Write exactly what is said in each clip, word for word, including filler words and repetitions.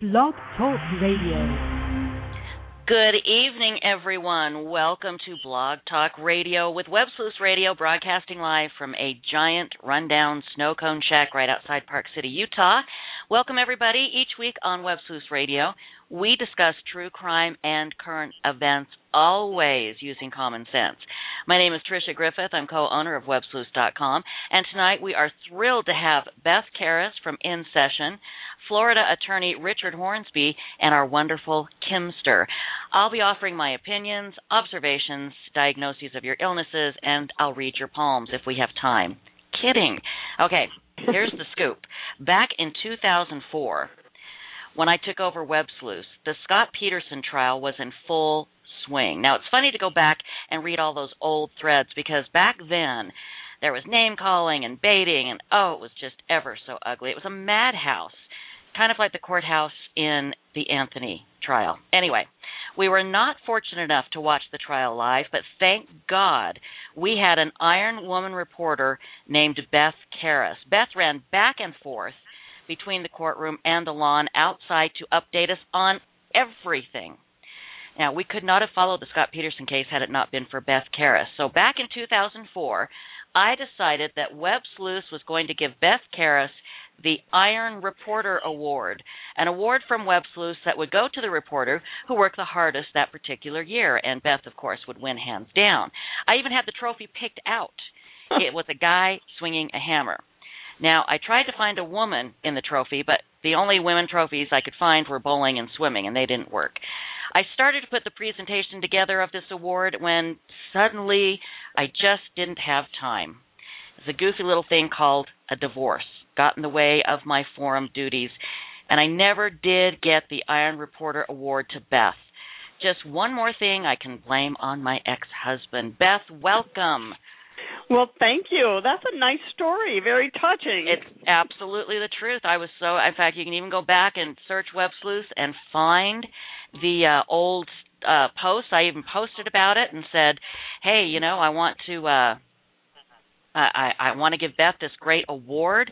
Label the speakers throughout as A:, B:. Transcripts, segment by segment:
A: Blog Talk Radio.
B: Good evening, everyone. Welcome to Blog Talk Radio with Web Sleuths Radio, broadcasting live from a giant rundown snow cone shack right outside Park City, Utah. Welcome, everybody. Each week on Web Sleuths Radio, we discuss true crime and current events, always using common sense. My name is Tricia Griffith. I'm co-owner of web sleuths dot com, and tonight we are thrilled to have Beth Karas from In Session, Florida attorney Richard Hornsby, and our wonderful Kimster. I'll be offering my opinions, observations, diagnoses of your illnesses, and I'll read your palms if we have time. Kidding. Okay, here's the scoop. Back in two thousand four, when I took over Web Sleuths, the Scott Peterson trial was in full swing. Now, it's funny to go back and read all those old threads because back then there was name-calling and baiting, and oh, it was just ever so ugly. It was a madhouse, kind of like the courthouse in the Anthony trial. Anyway, we were not fortunate enough to watch the trial live, but thank God we had an Iron Woman reporter named Beth Karas. Beth ran back and forth between the courtroom and the lawn outside to update us on everything. Now, we could not have followed the Scott Peterson case had it not been for Beth Karas. So back in two thousand four, I decided that Web Sleuths was going to give Beth Karas the Iron Reporter Award, an award from Web Sleuths that would go to the reporter who worked the hardest that particular year, and Beth, of course, would win hands down. I even had the trophy picked out. It was a guy swinging a hammer. Now, I tried to find a woman in the trophy, but the only women trophies I could find were bowling and swimming, and they didn't work. I started to put the presentation together of this award when suddenly I just didn't have time. It's a goofy little thing called a divorce got in the way of my forum duties, and I never did get the Iron Reporter Award to Beth. Just one more thing I can blame on my ex-husband. Beth, welcome.
C: Well, thank you. That's a nice story. Very touching.
B: It's absolutely the truth. I was so, in fact, you can even go back and search Web Sleuths and find the uh, old uh, posts. I even posted about it and said, hey, you know, I want to, uh, I, I want to give Beth this great award,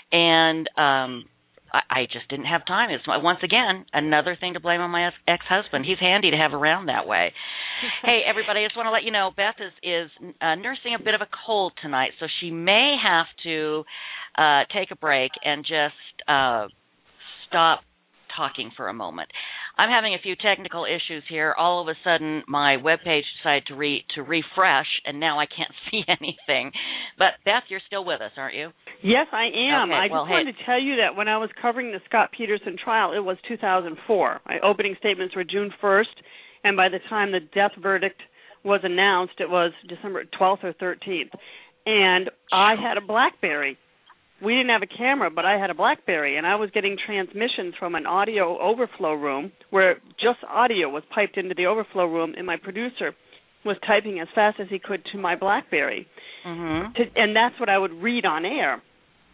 B: and um, I, I just didn't have time. It's, once again, another thing to blame on my ex-husband. He's handy to have around that way. Hey, everybody, I just want to let you know Beth is, is uh, nursing a bit of a cold tonight, so she may have to uh, take a break and just uh, stop talking for a moment. I'm having a few technical issues here. All of a sudden, my webpage decided to re- to refresh, and now I can't see anything. But, Beth, you're still with us, aren't you?
C: Yes, I am.
B: Okay,
C: I
B: well,
C: just
B: hey.
C: wanted to tell you that when I was covering the Scott Peterson trial, it was two thousand four. My opening statements were June first, and by the time the death verdict was announced, it was December twelfth or thirteenth. And I had a BlackBerry. We didn't have a camera, but I had a BlackBerry, and I was getting transmissions from an audio overflow room where just audio was piped into the overflow room, and my producer was typing as fast as he could to my BlackBerry.
B: Mm-hmm.
C: To, and that's what I would read on air.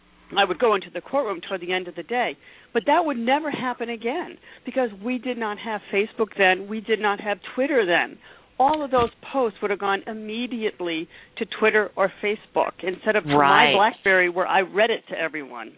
C: I would go into the courtroom toward the end of the day. But that would never happen again because we did not have Facebook then. We did not have Twitter then. All of those posts would have gone immediately to Twitter or Facebook instead of to
B: right.
C: my BlackBerry where I read it to everyone.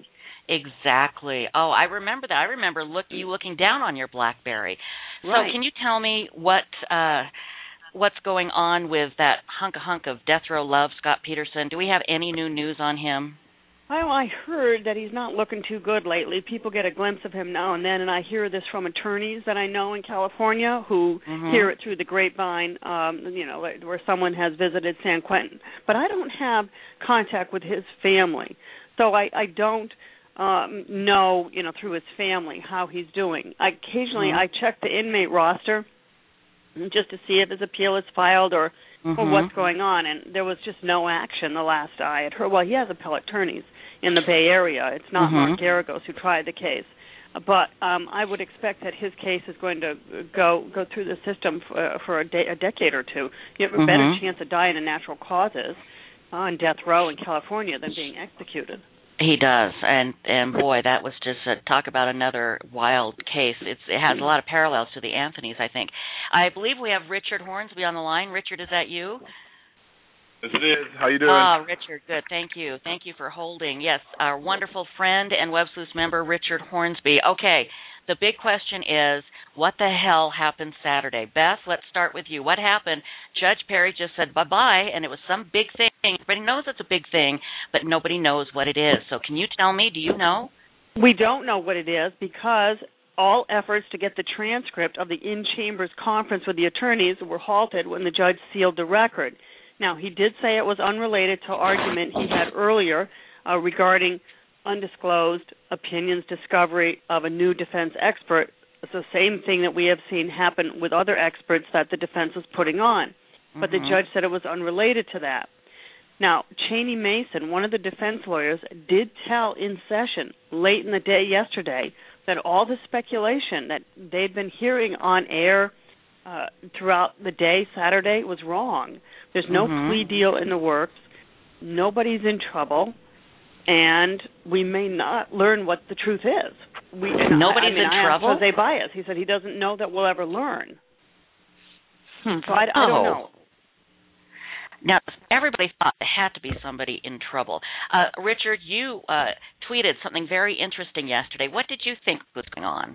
B: Exactly. Oh, I remember that. I remember look, you looking down on your BlackBerry.
C: Right.
B: So can you tell me what uh, what's going on with that hunk-a-hunk of death row love, Scott Peterson? Do we have any new news on him?
C: Well, I heard that he's not looking too good lately. People get a glimpse of him now and then, and I hear this from attorneys that I know in California who
B: mm-hmm.
C: hear it through the grapevine, um, you know, where someone has visited San Quentin. But I don't have contact with his family, so I, I don't um, know, you know, through his family how he's doing. I, occasionally
B: mm-hmm.
C: I check the inmate roster just to see if his appeal is filed or,
B: mm-hmm.
C: or what's going on, and there was just no action the last I had heard. Well, he has appellate attorneys in the Bay Area. It's not
B: mm-hmm.
C: Mark Garagos who tried the case. But um, I would expect that his case is going to go go through the system for, uh, for a, de- a decade or two. You have a
B: mm-hmm.
C: better chance of dying of natural causes on death row in California than being executed.
B: He does, and and boy, that was just a, talk about another wild case. It's, it has a lot of parallels to the Anthonys, I think. I believe we have Richard Hornsby on the line. Richard, is that you?
D: Yes, it is. How you doing?
B: Ah, Richard, good. Thank you. Thank you for holding. Yes, our wonderful friend and Web Sleuths member, Richard Hornsby. Okay, the big question is, what the hell happened Saturday? Beth, let's start with you. What happened? Judge Perry just said bye-bye, and it was some big thing. Everybody knows it's a big thing, but nobody knows what it is. So can you tell me? Do you know?
C: We don't know what it is because all efforts to get the transcript of the in-chambers conference with the attorneys were halted when the judge sealed the record. Now, he did say it was unrelated to argument he had earlier uh, regarding undisclosed opinions discovery of a new defense expert. It's the same thing that we have seen happen with other experts that the defense was putting on. But mm-hmm. the judge said it was unrelated to that. Now, Cheney Mason, one of the defense lawyers, did tell in session late in the day yesterday that all the speculation that they'd been hearing on air uh, throughout the day Saturday was wrong. There's no mm-hmm. plea deal in the works. Nobody's in trouble. And we may not learn what the truth is. We,
B: Nobody's
C: I, I mean,
B: in
C: I
B: trouble?
C: Jose Baez. He said he doesn't know that we'll ever learn.
B: Hmm.
C: So I, I don't know.
B: Now, everybody thought there had to be somebody in trouble. Uh, Richard, you uh, tweeted something very interesting yesterday. What did you think was going on?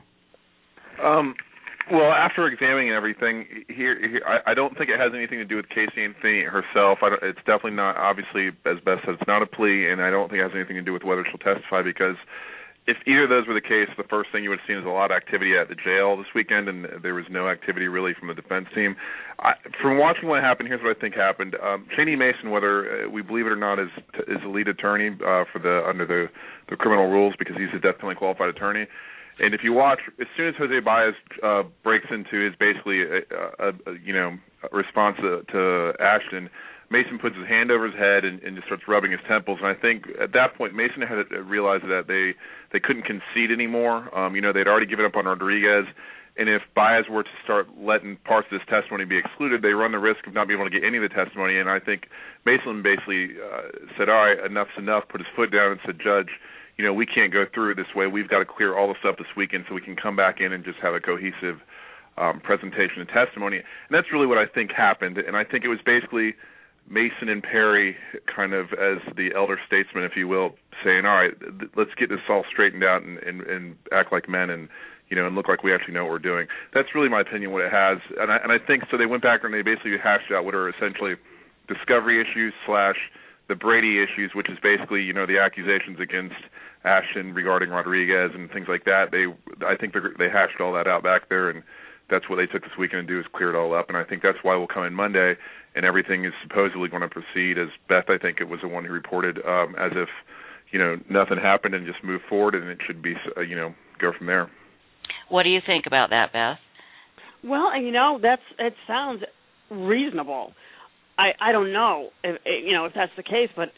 D: Um, well, after examining everything, here, here I, I don't think it has anything to do with Casey Anthony herself. I don't, it's definitely not, obviously, as Beth said, it's not a plea, and I don't think it has anything to do with whether she'll testify because if either of those were the case, the first thing you would have seen is a lot of activity at the jail this weekend, and there was no activity really from the defense team. I, from watching what happened, here's what I think happened. Um, Cheney Mason, whether uh, we believe it or not, is is the lead attorney uh, for the under the, the criminal rules because he's a death penalty qualified attorney. And if you watch, as soon as Jose Baez uh, breaks into his basically a, a, a you know a response to, to Ashton, Mason puts his hand over his head and, and just starts rubbing his temples. And I think at that point, Mason had realized that they, they couldn't concede anymore. Um, you know, they'd already given up on Rodriguez. And if Baez were to start letting parts of this testimony be excluded, they run the risk of not being able to get any of the testimony. And I think Mason basically uh, said, all right, enough's enough, put his foot down and said, Judge, you know, we can't go through it this way. We've got to clear all the stuff this weekend so we can come back in and just have a cohesive um, presentation and testimony. And that's really what I think happened. And I think it was basically Mason and Perry kind of as the elder statesman, if you will, saying, all right, th- let's get this all straightened out and, and, and act like men and, you know, and look like we actually know what we're doing. That's really my opinion what it has. And I, and I think so they went back and they basically hashed out what are essentially discovery issues slash the Brady issues, which is basically, you know, the accusations against Ashton regarding Rodriguez and things like that. They, I think they hashed all that out back there, and that's what they took this weekend to do is clear it all up. And I think that's why we'll come in Monday, and everything is supposedly going to proceed as Beth, I think it was the one who reported, um, as if, you know, nothing happened and just move forward, and it should be, uh, you know, go from there.
B: What do you think about that, Beth?
C: Well, you know, that's it sounds reasonable. I, I don't know if you know if that's the case, but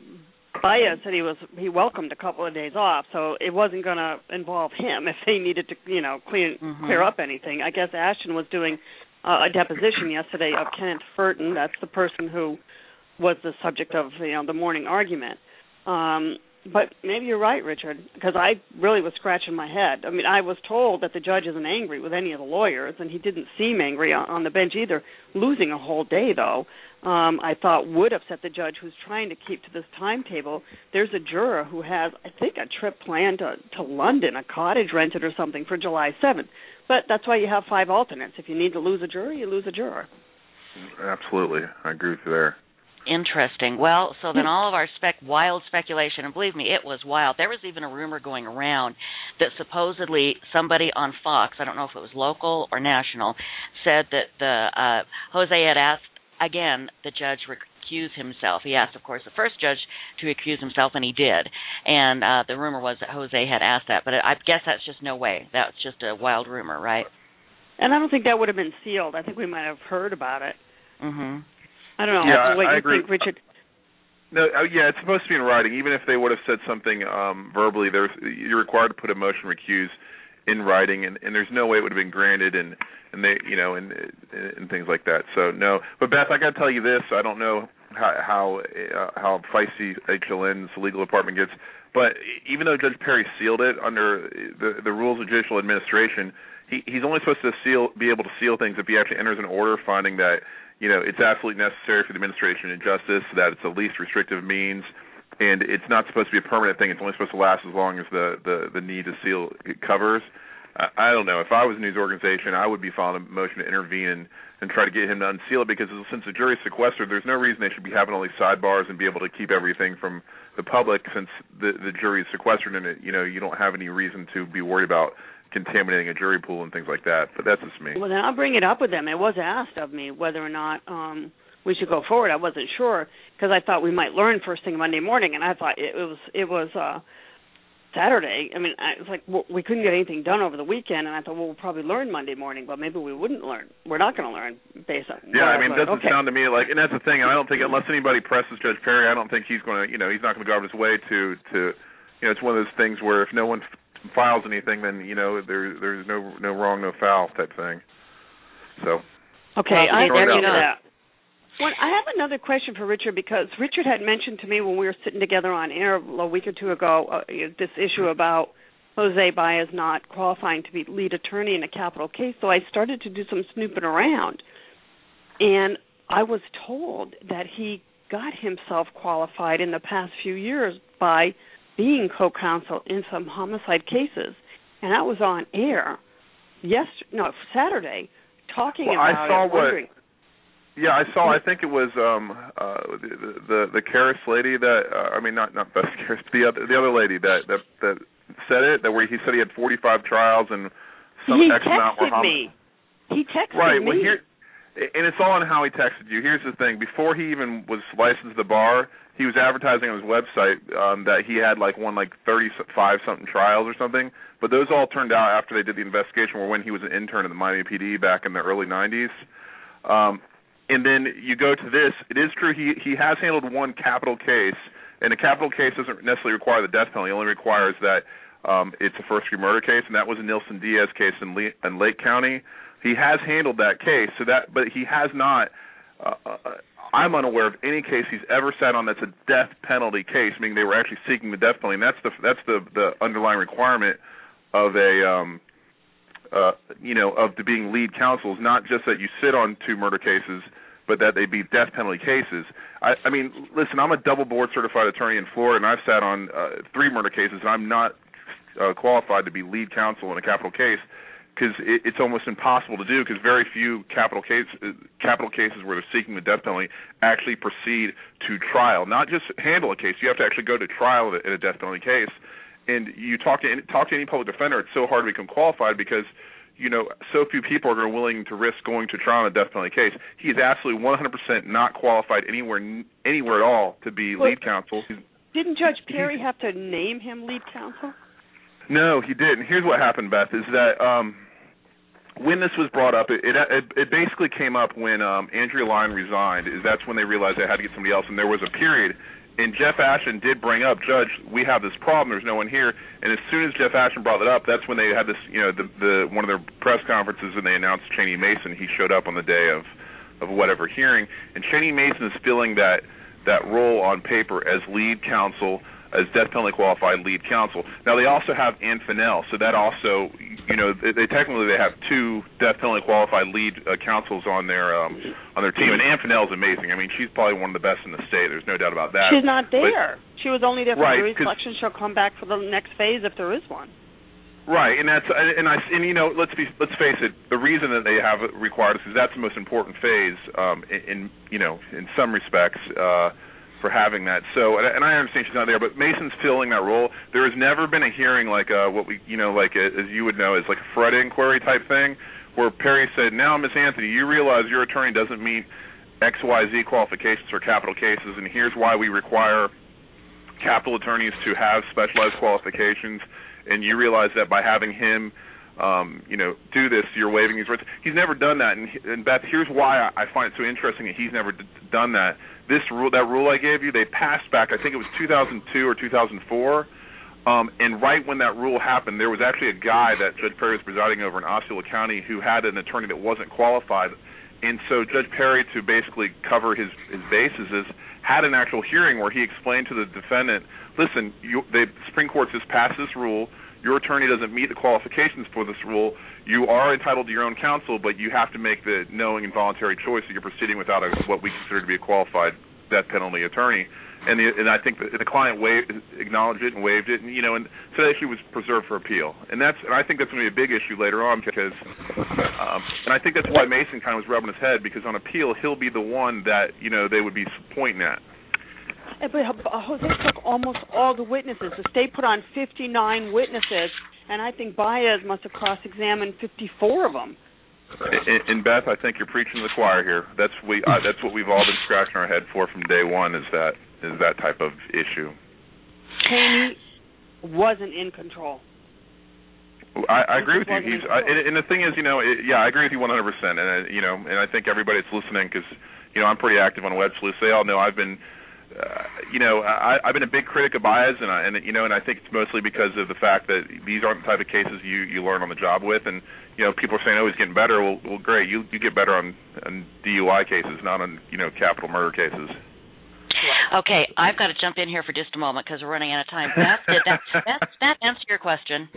C: Baez said he was he welcomed a couple of days off, so it wasn't going to involve him if they needed to you know clean mm-hmm. clear up anything. I guess Ashton was doing uh, a deposition yesterday of Kenneth Furton. That's the person who was the subject of you know the morning argument. Um, but maybe you're right, Richard, because I really was scratching my head. I mean, I was told that the judge isn't angry with any of the lawyers, and he didn't seem angry on, on the bench either. Losing a whole day, though, um, I thought would upset the judge who's trying to keep to this timetable. There's a juror who has, I think, a trip planned to, to London, a cottage rented or something for July seventh. But that's why you have five alternates. If you need to lose a juror, you lose a juror.
D: Absolutely. I agree with you there.
B: Interesting. Well, so then all of our spec wild speculation, and believe me, it was wild. There was even a rumor going around that supposedly somebody on Fox, I don't know if it was local or national, said that the uh, Jose had asked, again, the judge recuse himself. He asked, of course, the first judge to recuse himself, and he did. And uh, the rumor was that Jose had asked that. But I guess that's just no way. That's just a wild rumor, right?
C: And I don't think that would have been sealed. I think we might have heard about it.
B: Mm-hmm.
C: I don't know.
D: Yeah,
C: what
D: I
C: you
D: agree.
C: think, Richard?
D: No, uh, yeah, it's supposed to be in writing. Even if they would have said something um, verbally, there's, you're required to put a motion recuse in writing, and, and there's no way it would have been granted, and, and they, you know, and and things like that. So no, but Beth, I got to tell you this. I don't know how how, uh, how feisty H L N's legal department gets, but even though Judge Perry sealed it under the the rules of judicial administration, he he's only supposed to seal be able to seal things if he actually enters an order finding that, you know, it's absolutely necessary for the administration of justice, that it's the least restrictive means, and it's not supposed to be a permanent thing. It's only supposed to last as long as the, the, the need to seal it covers. I, I don't know. If I was a news organization, I would be filing a motion to intervene and, and try to get him to unseal it, because since the jury's sequestered, there's no reason they should be having all these sidebars and be able to keep everything from the public, since the, the jury is sequestered and it, you know, you don't have any reason to be worried about contaminating a jury pool and things like that. But that's just me.
C: Well, then I'll bring it up with them. It was asked of me whether or not um, we should go forward. I wasn't sure, because I thought we might learn first thing Monday morning, and I thought it, it was it was uh, Saturday. I mean, I was like, well, we couldn't get anything done over the weekend, and I thought, well, we'll probably learn Monday morning, but maybe we wouldn't learn. We're not going to learn based on.
D: Yeah, I mean, it doesn't
C: okay.
D: sound to me like, and that's the thing. I don't think unless anybody presses Judge Perry, I don't think he's going to, you know, he's not going to go out of his way to to, you know, it's one of those things where if no one files anything, then you know there there's no no wrong, no foul type thing. So.
C: Okay, I
B: agree
C: agree
B: with
C: that. Well, I have another question for Richard, because Richard had mentioned to me when we were sitting together on air a week or two ago uh, this issue about Jose Baez not qualifying to be lead attorney in a capital case. So I started to do some snooping around, and I was told that he got himself qualified in the past few years by being co-counsel in some homicide cases, and I was on air yes, no, Saturday talking
D: well,
C: about
D: I saw
C: it. Wondering,
D: what. Yeah, I saw. I think it was um, uh, the the the Karras lady that uh, I mean, not not Beth Karras, the other the other lady that that that said it. That where he said he had forty-five trials and some
C: he
D: X amount were
C: texted me. He texted
D: right,
C: me.
D: Well, here, and it's all on how he texted you. Here's the thing: before he even was licensed to the bar, he was advertising on his website um, that he had like won like thirty-five something trials or something. But those all turned out after they did the investigation, or when he was an intern in the Miami P D back in the early nineties. Um, And then you go to this. It is true he he has handled one capital case, and a capital case doesn't necessarily require the death penalty. It only requires that um, it's a first-degree murder case, and that was a Nilson Diaz case in, Le- in Lake County. He has handled that case, so that, but he has not. Uh, uh, I'm unaware of any case he's ever sat on that's a death penalty case, meaning they were actually seeking the death penalty. And that's the that's the the underlying requirement of a. Um, Uh, you know, of the being lead counsel is not just that you sit on two murder cases, but that they be death penalty cases. I, I mean, listen, I'm a double board certified attorney in Florida, and I've sat on uh, three murder cases, and I'm not uh, qualified to be lead counsel in a capital case because it, it's almost impossible to do, because very few capital case, uh, capital cases where they're seeking the death penalty actually proceed to trial. Not just handle a case, you have to actually go to trial in a death penalty case. And you talk to any, talk to any public defender, it's so hard to become qualified because, you know, so few people are willing to risk going to trial in a death penalty case. He is absolutely one hundred percent not qualified anywhere anywhere at all to be
C: well,
D: lead counsel.
C: Didn't Judge Perry have to name him lead counsel?
D: No, he didn't. Here's what happened, Beth, is that um, when this was brought up, it, it, it basically came up when um, Andrea Lyon resigned. Is that's when they realized they had to get somebody else, and there was a period. And Jeff Ashton did bring up, Judge, we have this problem. There's no one here. And as soon as Jeff Ashton brought it up, that's when they had this, you know, the, the one of their press conferences, and they announced Cheney Mason. He showed up on the day of, of whatever hearing. And Cheney Mason is filling that that role on paper as lead counsel, as death penalty qualified lead counsel. Now they also have Ann Fennell, so that also, you know, they, they technically they have two death penalty qualified lead uh, counsels on their um, on their team. And Ann Fennell is amazing. I mean, she's probably one of the best in the state. There's no doubt about that.
C: She's not there.
D: But,
C: she was only there for
D: right,
C: jury selection. She'll come back for the next phase if there is one.
D: Right, and that's and I and you know let's be let's face it. The reason that they have it required is because that's the most important phase um, in, in you know in some respects. Uh, for having that. So, and I understand she's not there, but Mason's filling that role. There has never been a hearing like uh, what we, you know, like a, as you would know, is like a Fred inquiry type thing, where Perry said, now, Miss Anthony, you realize your attorney doesn't meet X Y Z qualifications for capital cases, and here's why we require capital attorneys to have specialized qualifications, and you realize that by having him Um, you know, do this, you're waiving these rights. He's never done that, and, and Beth, here's why I find it so interesting that he's never d- done that. This rule, that rule I gave you, they passed back, I think it was two thousand two or two thousand four, um, and right when that rule happened, there was actually a guy that Judge Perry was presiding over in Osceola County who had an attorney that wasn't qualified, and so Judge Perry, to basically cover his, his bases, is, had an actual hearing where he explained to the defendant, listen, you, the Supreme Court just passed this rule. Your attorney doesn't meet the qualifications for this rule. You are entitled to your own counsel, but you have to make the knowing and voluntary choice that you're proceeding without a, what we consider to be a qualified death penalty attorney. and the, and I think the, the client waived, acknowledged it and waived it, and you know, and so that issue was preserved for appeal, and that's and I think that's going to be a big issue later on because, um, and I think that's why Mason kind of was rubbing his head because on appeal he'll be the one that you know they would be pointing at.
C: But Jose took almost all the witnesses. The state put on fifty-nine witnesses, and I think Baez must have cross-examined fifty-four of them.
D: And, and Beth, I think you're preaching to the choir here. That's we. Uh, that's what we've all been scratching our head for from day one. Is that is that type of issue?
C: Haney wasn't in control.
D: I, I agree with you. He's, I, and, and the thing is, you know, it, yeah, I agree with you one hundred percent. And uh, you know, and I think everybody that's listening, because you know, I'm pretty active on Web Sleuth. They all know I've been. Uh, you know, I, I've been a big critic of Baez, and, I, and you know, and I think it's mostly because of the fact that these aren't the type of cases you, you learn on the job with, and you know, people are saying, "Oh, he's getting better." Well, well, great, you you get better on, on D U I cases, not on you know capital murder cases.
B: Okay, I've got to jump in here for just a moment because we're running out of time. Beth, did that, Beth, that answer your question?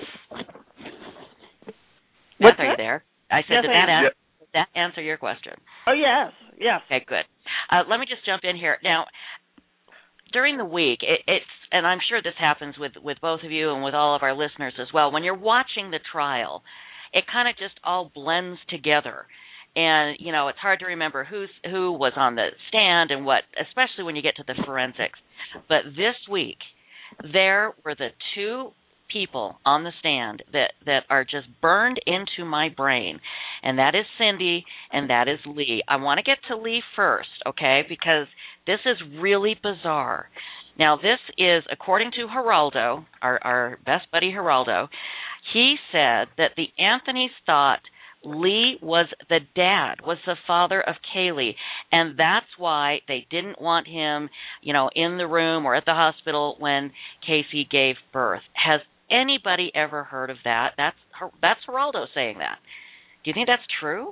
C: What's
B: Beth, are you there? I said,
C: yes,
B: did
C: I
B: that,
C: am.
B: answer, did that answer your question?
C: Oh yes, yes.
B: Okay, good. Uh, let me just jump in here now. During the week, it, it's, and I'm sure this happens with, with both of you and with all of our listeners as well, when you're watching the trial, it kind of just all blends together. And, you know, it's hard to remember who's, who was on the stand and what, especially when you get to the forensics. But this week, there were the two people on the stand that, that are just burned into my brain, and that is Cindy and that is Lee. I want to get to Lee first, okay, because this is really bizarre. Now, this is, according to Geraldo, our, our best buddy Geraldo, he said that the Anthonys thought Lee was the dad, was the father of Kaylee, and that's why they didn't want him, you know, in the room or at the hospital when Casey gave birth. Has anybody ever heard of that? That's that's Geraldo saying that. Do you think that's true?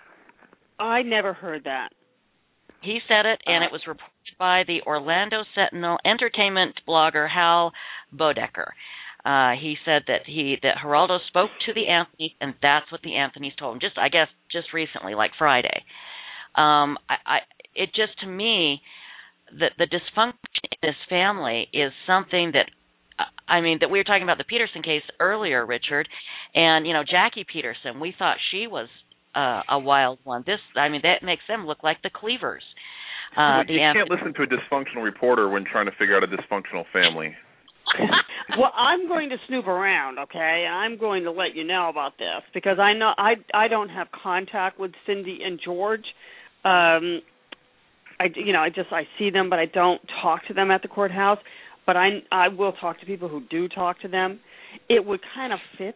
C: I never heard that.
B: He said it, and it was reported by the Orlando Sentinel entertainment blogger Hal Bodecker. Uh, he said that he that Geraldo spoke to the Anthonys, and that's what the Anthonys told him. Just, I guess, just recently, like Friday. Um, I, I, it just to me, the the dysfunction in this family is something that, I mean, that we were talking about the Peterson case earlier, Richard, and you know Jackie Peterson. We thought she was uh, a wild one. This, I mean, that makes them look like the Cleavers. Uh,
D: you
B: the
D: can't listen to a dysfunctional reporter when trying to figure out a dysfunctional family.
C: Well, I'm going to snoop around, okay, and I'm going to let you know about this because I know I I don't have contact with Cindy and George. Um, I you know I just I see them, but I don't talk to them at the courthouse. But I I will talk to people who do talk to them. It would kind of fit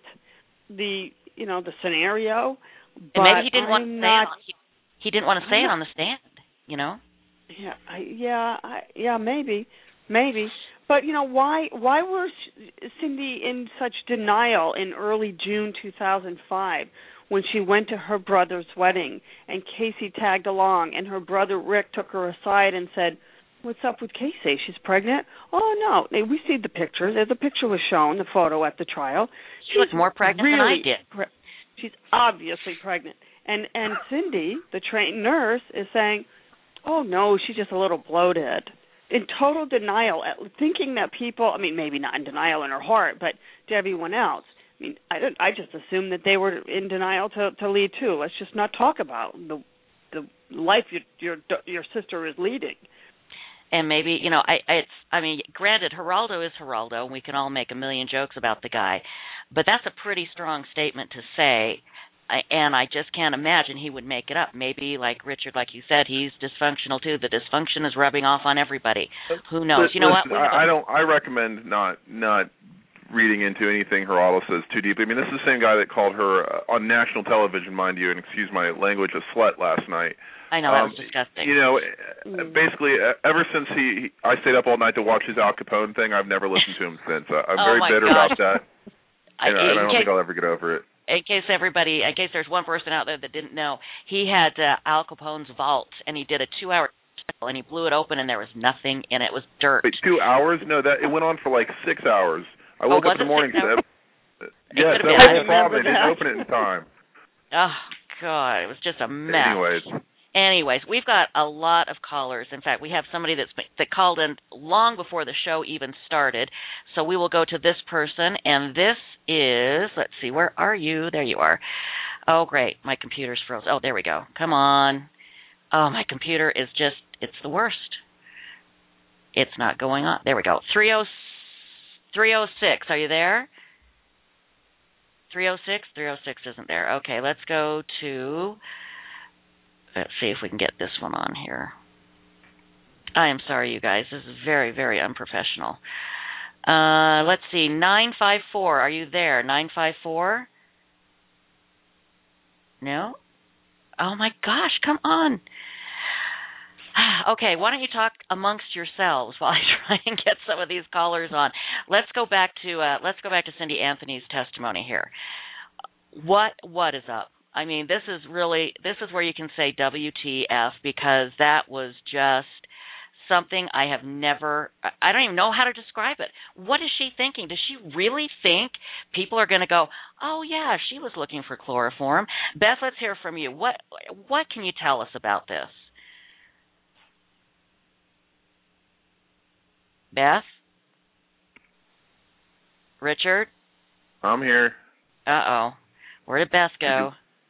C: the you know the scenario. But
B: and maybe he didn't
C: I'm
B: want to say
C: not,
B: it on, he, he didn't want to say it on the stand, you know.
C: Yeah, I, yeah, I, yeah, maybe, maybe. But you know why? Why was Cindy in such denial in early June two thousand five when she went to her brother's wedding and Casey tagged along and her brother Rick took her aside and said, "What's up with Casey? She's pregnant?" "Oh no, we see the picture. The picture was shown, the photo at the trial.
B: She was more pregnant
C: really
B: than I did.
C: Pre- she's obviously pregnant." And and Cindy, the trained nurse, is saying, "Oh no, she's just a little bloated." In total denial, thinking that people, I mean, maybe not in denial in her heart, but to everyone else. I mean, I, don't, I just assumed that they were in denial to, to Lee, too. Let's just not talk about the the life your your, your sister is leading.
B: And maybe, you know, I it's I mean, granted, Geraldo is Geraldo, and we can all make a million jokes about the guy, but that's a pretty strong statement to say. I, and I just can't imagine he would make it up. Maybe, like Richard, like you said, he's dysfunctional too. The dysfunction is rubbing off on everybody. Who knows?
D: Listen,
B: you know what?
D: I, I don't. I recommend not not reading into anything Geraldo says too deeply. I mean, this is the same guy that called her uh, on national television, mind you, and excuse my language, a slut last night.
B: I know, that
D: um,
B: was disgusting.
D: You know, mm. basically, uh, ever since he, he, I stayed up all night to watch his Al Capone thing, I've never listened to him since. Uh, I'm
B: oh
D: very bitter
B: gosh.
D: about that, and, I, and I don't
B: case,
D: think I'll ever get over it.
B: In case everybody, in case there's one person out there that didn't know, he had uh, Al Capone's vault, and he did a two-hour trial, and he blew it open, and there was nothing in it. It was dirt.
D: Wait, two hours? No, that it went on for like six hours. I woke
B: oh,
D: up in the morning.
B: To
D: yes, that was the problem. It didn't open it in time.
B: Oh God, it was just a mess.
D: Anyways,
B: Anyways, we've got a lot of callers. In fact, we have somebody that's that called in long before the show even started. So we will go to this person, and this is, let's see, where are you? There you are. Oh, great. My computer's froze. Oh, there we go. Come on. Oh, my computer is just, it's the worst. It's not going on. There we go. three oh six, are you there? three oh six? three oh six isn't there. Okay, let's go to... Let's see if we can get this one on here. I am sorry, you guys. This is very, very unprofessional. Uh, let's see. nine five four. Are you there? nine five four? No? Oh, my gosh. Come on. Okay, why don't you talk amongst yourselves while I try and get some of these callers on. Let's go back to uh, let's go back to Cindy Anthony's testimony here. What what is up? I mean, this is really, this is where you can say W T F, because that was just something I have never, I don't even know how to describe it. What is she thinking? Does she really think people are going to go, oh, yeah, she was looking for chloroform? Beth, let's hear from you. What What can you tell us about this? Beth? Richard?
D: I'm here.
B: Uh-oh. Where did Beth go?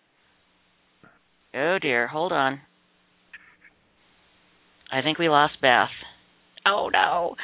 B: Oh, dear. Hold on. I think we lost Beth. Oh, no.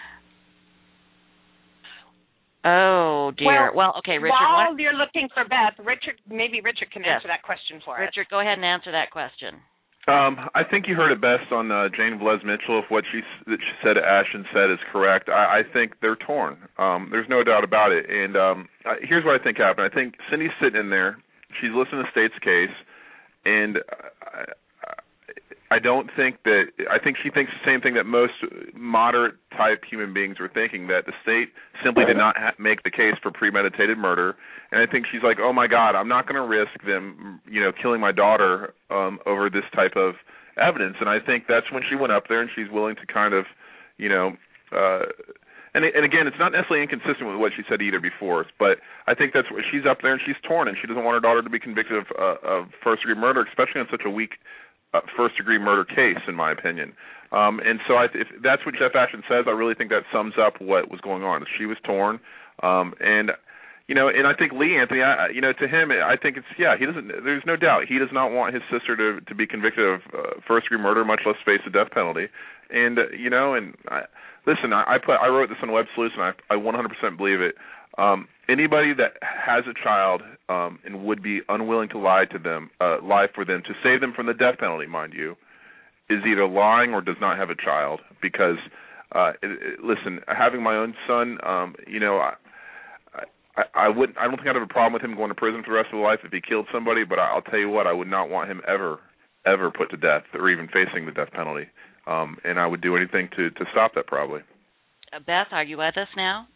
B: Oh, dear. Well, well okay, Richard.
E: While
B: what?
E: you're looking for Beth, Richard, maybe Richard can
B: yes.
E: answer that question for
B: Richard,
E: us.
B: Richard, go ahead and answer that question.
D: Um, I think you heard it best on uh, Jane Velez Mitchell. If what she that she said, Ashton said, is correct, I, I think they're torn. Um, there's no doubt about it. And um, uh, here's what I think happened. I think Cindy's sitting in there. She's listening to State's case. And I, I don't think that, I think she thinks the same thing that most moderate type human beings are thinking, that the state simply did not ha- make the case for premeditated murder. And I think she's like, oh my God, I'm not going to risk them, you know, killing my daughter um, over this type of evidence. And I think that's when she went up there and she's willing to kind of, you know, uh, And, and again, it's not necessarily inconsistent with what she said either before, but I think that's what she's up there and she's torn, and she doesn't want her daughter to be convicted of, uh, of first-degree murder, especially on such a weak uh, first-degree murder case, in my opinion. Um, and so I, if that's what Jeff Ashton says, I really think that sums up what was going on. She was torn, um, and you know, and I think Lee Anthony, I, you know, to him, I think it's yeah, he doesn't. There's no doubt he does not want his sister to to be convicted of uh, first-degree murder, much less face the death penalty. And uh, you know, and I, listen, I, I put I wrote this on Web Sleuths, and I, I one hundred percent believe it. Um, anybody that has a child um, and would be unwilling to lie to them, uh, lie for them, to save them from the death penalty, mind you, is either lying or does not have a child. Because, uh, it, it, listen, having my own son, um, you know, I, I, I wouldn't. I don't think I'd have a problem with him going to prison for the rest of his life if he killed somebody. But I'll tell you what, I would not want him ever, ever put to death or even facing the death penalty. Um, and I would do anything to, to stop that, probably.
B: Uh, Beth, are you with us now?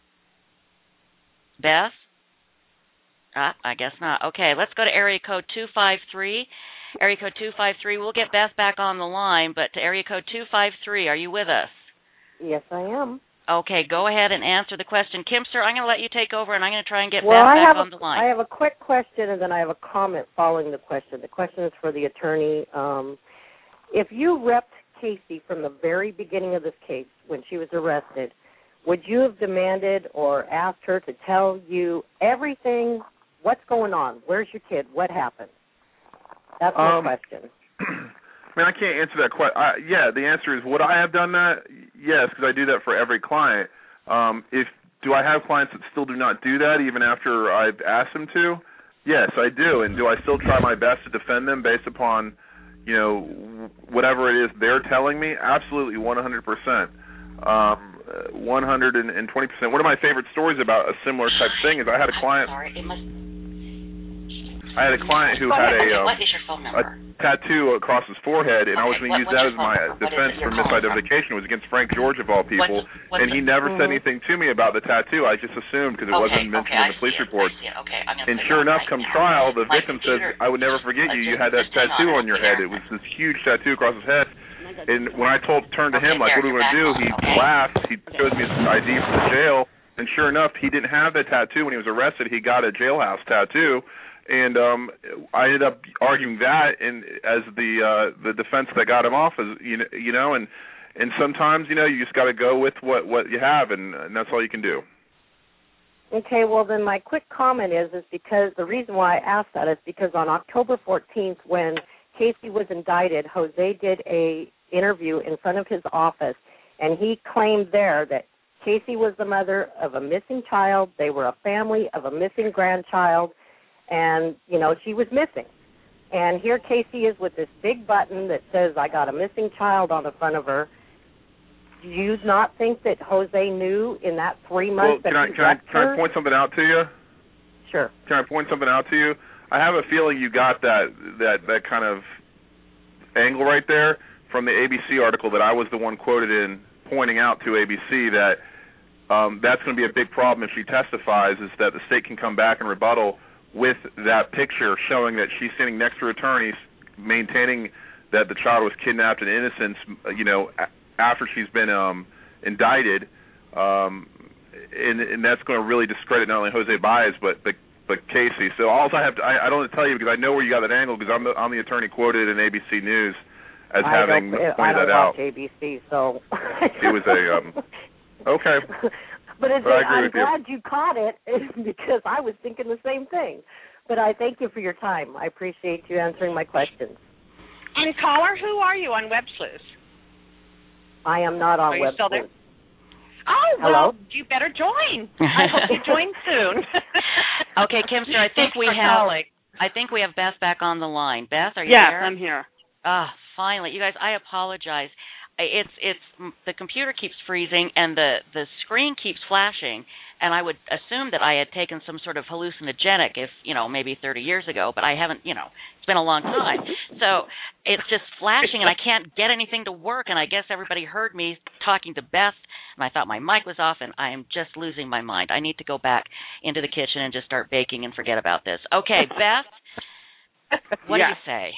B: Beth? Ah, I guess not. Okay, let's go to area code two five three. Area code two five three. We'll get Beth back on the line, but to area code two five three, are you with us?
F: Yes, I am.
B: Okay, go ahead and answer the question. Kimster, I'm going to let you take over, and I'm going to try and get
F: well,
B: Beth
F: I
B: back
F: have
B: on
F: a,
B: the line.
F: I have a quick question, and then I have a comment following the question. The question is for the attorney. Um, if you repped Casey from the very beginning of this case when she was arrested, would you have demanded or asked her to tell you everything, what's going on, where's your kid, what happened? That's my
D: um,
F: question.
D: I mean, I can't answer that question. Yeah, the answer is, would I have done that? Yes, because I do that for every client. Um, if do I have clients that still do not do that even after I've asked them to? Yes, I do. And do I still try my best to defend them based upon, you know, whatever it is they're telling me? Absolutely, one hundred percent. Um, one hundred twenty percent. One of my favorite stories about a similar type thing is I had a client.
B: Sorry, it must...
D: I had a client who had a, um,
B: what is your phone number?
D: a tattoo across his forehead, and
B: okay,
D: I was going to
B: what,
D: use that as my
B: number?
D: defense for misidentification. It was against Frank George, of all people,
B: what's, what's
D: and he
B: the,
D: never
B: mm-hmm.
D: said anything to me about the tattoo. I just assumed because it
B: okay,
D: wasn't mentioned
B: okay,
D: in the police
B: it,
D: report.
B: Okay,
D: and sure enough,
B: right
D: come
B: now.
D: trial, the
B: My
D: victim
B: computer,
D: says, I would never forget you.
B: just,
D: You had that tattoo on, on your head. It was this huge tattoo across his head. And when I told, turned to
B: okay,
D: him, like,
B: there,
D: what are we going to do? He
B: okay.
D: laughed. He showed me his I D from the jail. And sure enough, he didn't have that tattoo when he was arrested. He got a jailhouse tattoo. and um, I ended up arguing that in as the uh, the defense that got him off, as you know, you know, and and sometimes you know you just got to go with what what you have, and, and that's all you can do.
F: Okay, well then my quick comment is is because the reason why I asked that is because on October fourteenth, when Casey was indicted, Jose did a interview in front of his office, and he claimed there that Casey was the mother of a missing child. They were a family of a missing grandchild, and, you know, she was missing. And here Casey is with this big button that says, I got a missing child on the front of her. Do you not think that Jose knew in that three months
D: well,
F: that
D: can
F: he
D: I, can
F: left
D: I, can
F: her?
D: I point something out to you?
F: Sure.
D: Can I point something out to you? I have a feeling you got that that, that kind of angle right there from the A B C article that I was the one quoted in, pointing out to A B C that um, that's going to be a big problem if she testifies, is that the state can come back and rebuttal with that picture showing that she's sitting next to her attorneys, maintaining that the child was kidnapped in innocence, you know, after she's been um, indicted, um, and, and that's going to really discredit not only Jose Baez but but, but Casey. So all I have to, I, I don't want to tell you because I know where you got that angle because I'm the, I'm the attorney quoted in A B C News as
F: I
D: having
F: don't,
D: pointed
F: I don't
D: that out.
F: watch A B C, so
D: it was a um, okay.
F: But, it's,
D: but I agree
F: I'm
D: with
F: glad
D: you.
F: you caught it because I was thinking the same thing. But I thank you for your time. I appreciate you answering my questions.
E: And caller, who are you on WebSleuth?
F: I am not on
E: Are you
F: WebSleuth.
E: still there? Oh,
F: Hello?
E: well, you better join. I hope you join soon.
B: Okay, Kimster, I think we have I think we have Beth back on the line. Beth, are you
C: yes,
B: there?
C: I'm here.
B: Ah, finally. You guys, I apologize. It's it's the computer keeps freezing and the the screen keeps flashing, and I would assume that I had taken some sort of hallucinogenic if, you know, maybe thirty years ago, but I haven't, you know, it's been a long time. So it's just flashing and I can't get anything to work, and I guess everybody heard me talking to Beth, and I thought my mic was off, and I am just losing my mind. I need to go back into the kitchen and just start baking and forget about this. Okay, Beth, what
C: yes.
B: do you say?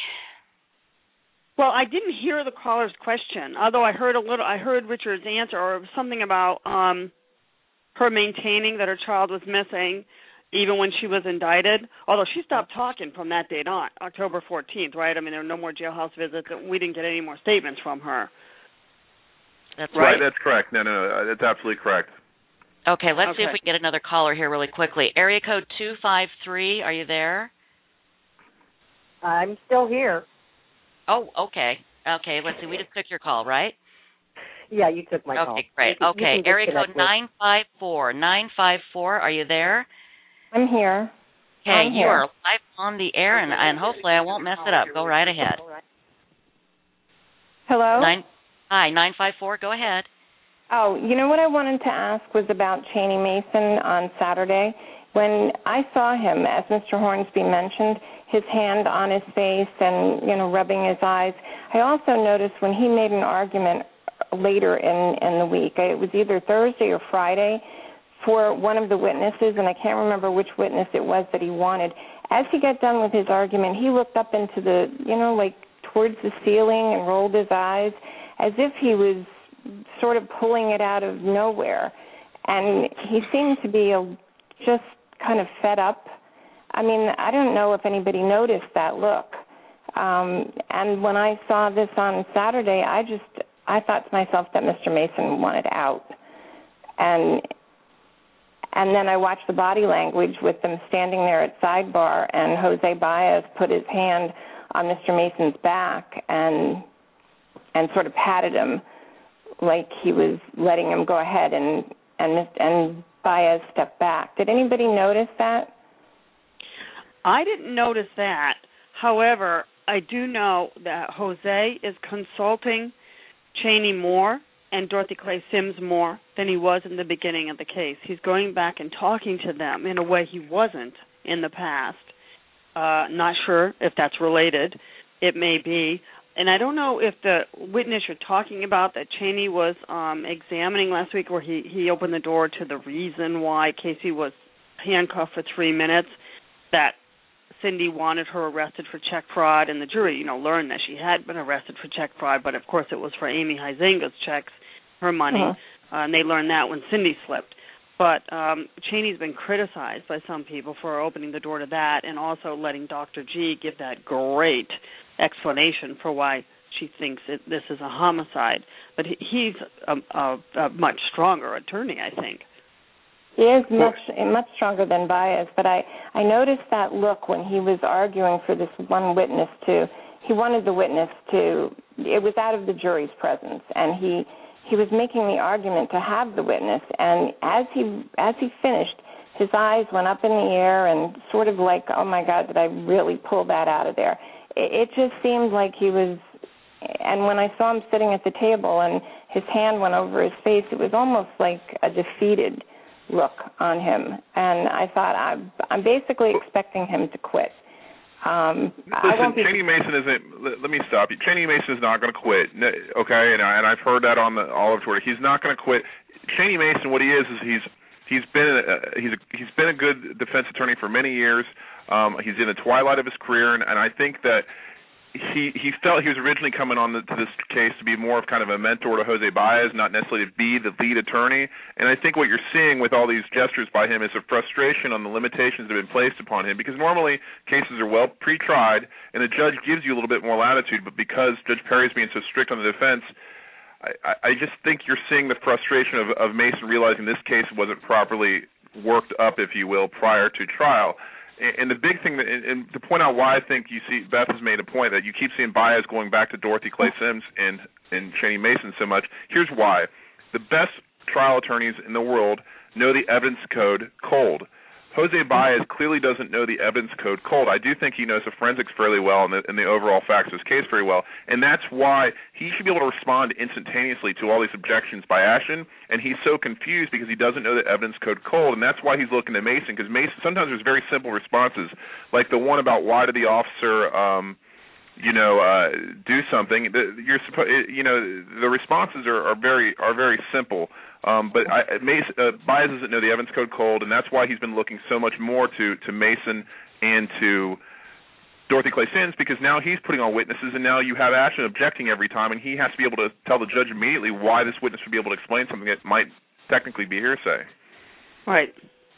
C: Well, I didn't hear the caller's question, although I heard a little. I heard Richard's answer, or it was something about um, her maintaining that her child was missing, even when she was indicted. Although she stopped talking from that date on, October fourteenth, right? I mean, there were no more jailhouse visits. We didn't get any more statements from her.
B: That's
D: right.
B: right.
D: That's correct. No, no, no, that's absolutely correct.
B: Okay, let's
C: okay.
B: see if we can get another caller here really quickly. Area code two five three, are you there?
F: I'm still here.
B: Oh, okay. Okay, let's see. We just took your call, right?
F: Yeah, you took my
B: okay,
F: call.
B: Okay, great.
F: You,
B: okay,
F: you
B: area code nine five four. nine five four, are you there?
G: I'm here.
B: Okay,
G: I'm
B: you
G: here.
B: are live on the air, and, and hopefully I won't mess it up. Go right ahead.
G: Hello?
B: Nine, hi, nine five four, go ahead.
G: Oh, you know what I wanted to ask was about Cheney Mason on Saturday. When I saw him, as Mister Hornsby mentioned, his hand on his face and, you know, rubbing his eyes, I also noticed when he made an argument later in, in the week, it was either Thursday or Friday, for one of the witnesses, and I can't remember which witness it was that he wanted. As he got done with his argument, he looked up into the, you know, like towards the ceiling and rolled his eyes as if he was sort of pulling it out of nowhere. And he seemed to be a, just kind of fed up. I mean, I don't know if anybody noticed that look. Um, and when I saw this on Saturday, I just, I thought to myself that Mister Mason wanted out. And and then I watched the body language with them standing there at sidebar, and Jose Baez put his hand on Mister Mason's back and and sort of patted him like he was letting him go ahead, and and and Baez stepped back. Did anybody notice that?
C: I didn't notice that. However, I do know that Jose is consulting Cheney more and Dorothy Clay Sims more than he was in the beginning of the case. He's going back and talking to them in a way he wasn't in the past. Uh, not sure if that's related. It may be. And I don't know if the witness you're talking about that Cheney was um, examining last week, where he, he opened the door to the reason why Casey was handcuffed for three minutes, that Cindy wanted her arrested for check fraud, and the jury, you know, learned that she had been arrested for check fraud, but of course it was for Amy Huizenga's checks, her money, uh-huh. uh, and they learned that when Cindy slipped. But um, Cheney's been criticized by some people for opening the door to that and also letting Doctor G give that great explanation for why she thinks it, this is a homicide. But he, he's a, a, a much stronger attorney, I think.
G: He is much much stronger than Baez, but I, I noticed that look when he was arguing for this one witness to, he wanted the witness to, it was out of the jury's presence, and he he was making the argument to have the witness, and as he as he finished, his eyes went up in the air and sort of like, oh my God, did I really pull that out of there? It, it just seemed like he was, and when I saw him sitting at the table and his hand went over his face, it was almost like a defeated look on him, and I thought, I'm, I'm basically expecting him to quit. Um,
D: Listen,
G: I won't be...
D: Cheney Mason isn't. Let, let me stop you. Cheney Mason is not going to quit. No, okay, and, I, and I've heard that on the all over Twitter. He's not going to quit. Cheney Mason, what he is, is he's he's been a, he's a, he's been a good defense attorney for many years. Um, he's in the twilight of his career, and, and I think that he he felt he was originally coming on the, to this case to be more of kind of a mentor to Jose Baez, not necessarily to be the lead attorney. And I think what you're seeing with all these gestures by him is a frustration on the limitations that have been placed upon him, because normally cases are well pre-tried and the judge gives you a little bit more latitude, but because Judge Perry is being so strict on the defense, I, I just think you're seeing the frustration of, of Mason realizing this case wasn't properly worked up, if you will, prior to trial. And the big thing, that, and to point out why I think you see, Beth has made a point that you keep seeing Baez going back to Dorothy Clay Sims and, and Cheney Mason so much. Here's why. The best trial attorneys in the world know the evidence code cold. Jose Baez clearly doesn't know the evidence code cold. I do think he knows the forensics fairly well and the, and the overall facts of his case very well, and that's why he should be able to respond instantaneously to all these objections by Ashton, and he's so confused because he doesn't know the evidence code cold, and that's why he's looking at Mason, because Mason, sometimes there's very simple responses, like the one about why did the officer um, you know, uh, do something. The, you're supposed, you know, the responses are, are very are very simple. Um, but I, Mason, uh, Baez doesn't know the evidence code cold, and that's why he's been looking so much more to, to Mason and to Dorothy Clay Sims, because now he's putting on witnesses, and now you have Ashton objecting every time, and he has to be able to tell the judge immediately why this witness would be able to explain something that might technically be hearsay.
C: Right.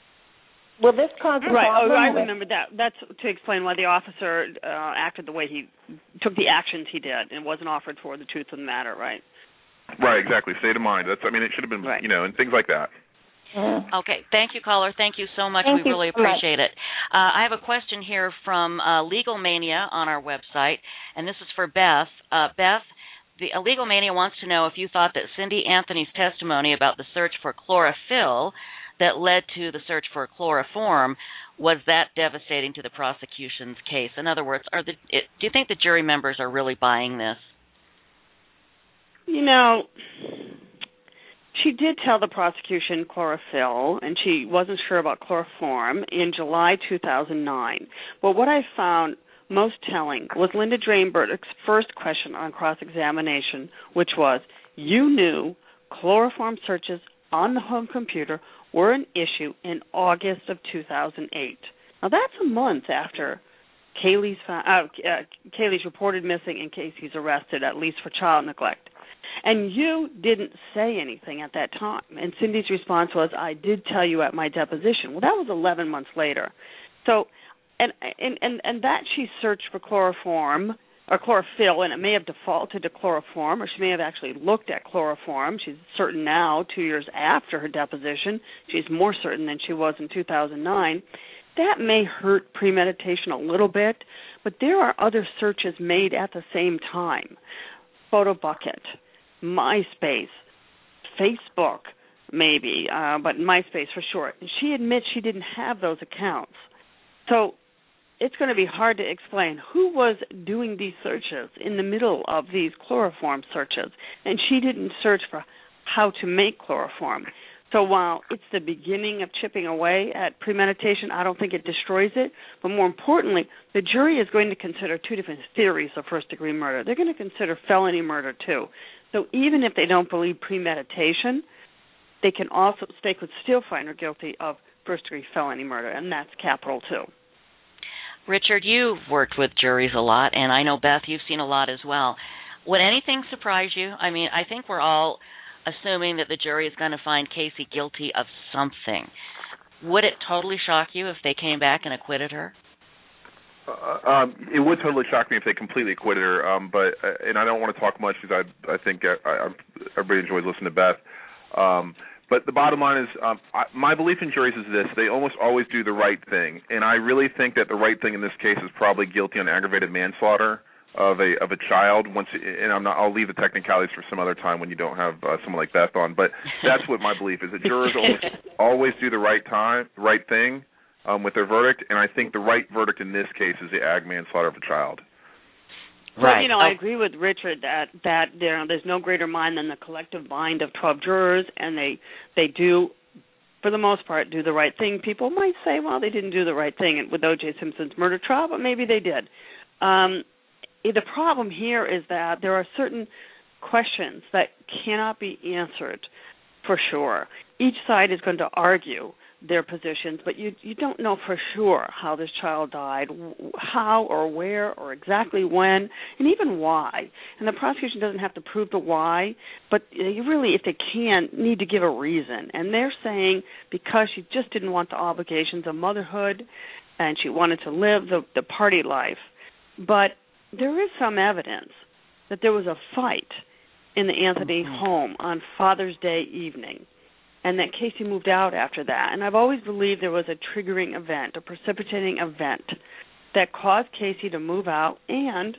G: Will this cause a
C: right.
G: problem?
C: Oh, I
G: with...
C: remember that. That's to explain why the officer uh, acted the way he took the actions he did and wasn't offered for the truth of the matter, right?
D: Right, exactly. State of mind. That's. I mean, it should have been, right. you know, and things like that.
G: Mm.
B: Okay. Thank you, caller. Thank you so much.
G: Thank
B: we
G: you
B: really
G: so
B: appreciate it. Uh, I have a question here from uh, Legal Mania on our website, and this is for Beth. Uh, Beth, the uh, Legal Mania wants to know if you thought that Cindy Anthony's testimony about the search for chlorophyll that led to the search for chloroform was that devastating to the prosecution's case. In other words, are the, it, do you think the jury members are really buying this?
C: You know, she did tell the prosecution chlorophyll, and she wasn't sure about chloroform in July two thousand nine. But what I found most telling was Linda Drainberg's first question on cross-examination, which was, you knew chloroform searches on the home computer were an issue in August of two thousand eight. Now, that's a month after Kaylee's, uh, uh, Kaylee's reported missing and Casey's arrested, at least for child neglect. And you didn't say anything at that time. And Cindy's response was, I did tell you at my deposition. Well, that was eleven months later. So, and and and, and that she searched for chloroform or chlorophyll, and it may have defaulted to chloroform, or she may have actually looked at chloroform. She's certain now, two years after her deposition. She's more certain than she was in two thousand nine. That may hurt premeditation a little bit, but there are other searches made at the same time. PhotoBucket, MySpace, Facebook, maybe, uh, but MySpace for sure. And she admits she didn't have those accounts. So it's going to be hard to explain who was doing these searches in the middle of these chloroform searches. And she didn't search for how to make chloroform. So while it's the beginning of chipping away at premeditation, I don't think it destroys it. But more importantly, the jury is going to consider two different theories of first-degree murder. They're going to consider felony murder, too. So even if they don't believe premeditation, they can also, they could still find her guilty of first-degree felony murder, and that's capital, too.
B: Richard, you've worked with juries a lot, and I know, Beth, you've seen a lot as well. Would anything surprise you? I mean, I think we're all assuming that the jury is going to find Casey guilty of something. Would it totally shock you if they came back and acquitted her?
D: Uh, um, it would totally shock me if they completely acquitted her, um, but uh, and I don't want to talk much because I I think I, I, everybody enjoys listening to Beth. Um, but the bottom line is, um, I, my belief in juries is this: they almost always do the right thing, and I really think that the right thing in this case is probably guilty on aggravated manslaughter of a of a child. Once, and I'm not, I'll leave the technicalities for some other time when you don't have uh, someone like Beth on. But that's what my belief is: that jurors almost always do the right time, right thing. Um, with their verdict, and I think the right verdict in this case is the ag manslaughter of a child.
C: Well, you know, I agree with Richard that that there, there's no greater mind than the collective mind of twelve jurors, and they they do, for the most part, do the right thing. People might say, well, they didn't do the right thing with O J Simpson's murder trial, but maybe they did. Um, the problem here is that there are certain questions that cannot be answered for sure. Each side is going to argue their positions, but you you don't know for sure how this child died, how or where or exactly when, and even why. And the prosecution doesn't have to prove the why, but you really, if they can, need to give a reason. And they're saying because she just didn't want the obligations of motherhood and she wanted to live the, the party life. But there is some evidence that there was a fight in the Anthony home on Father's Day evening, and that Casey moved out after that. And I've always believed there was a triggering event, a precipitating event that caused Casey to move out and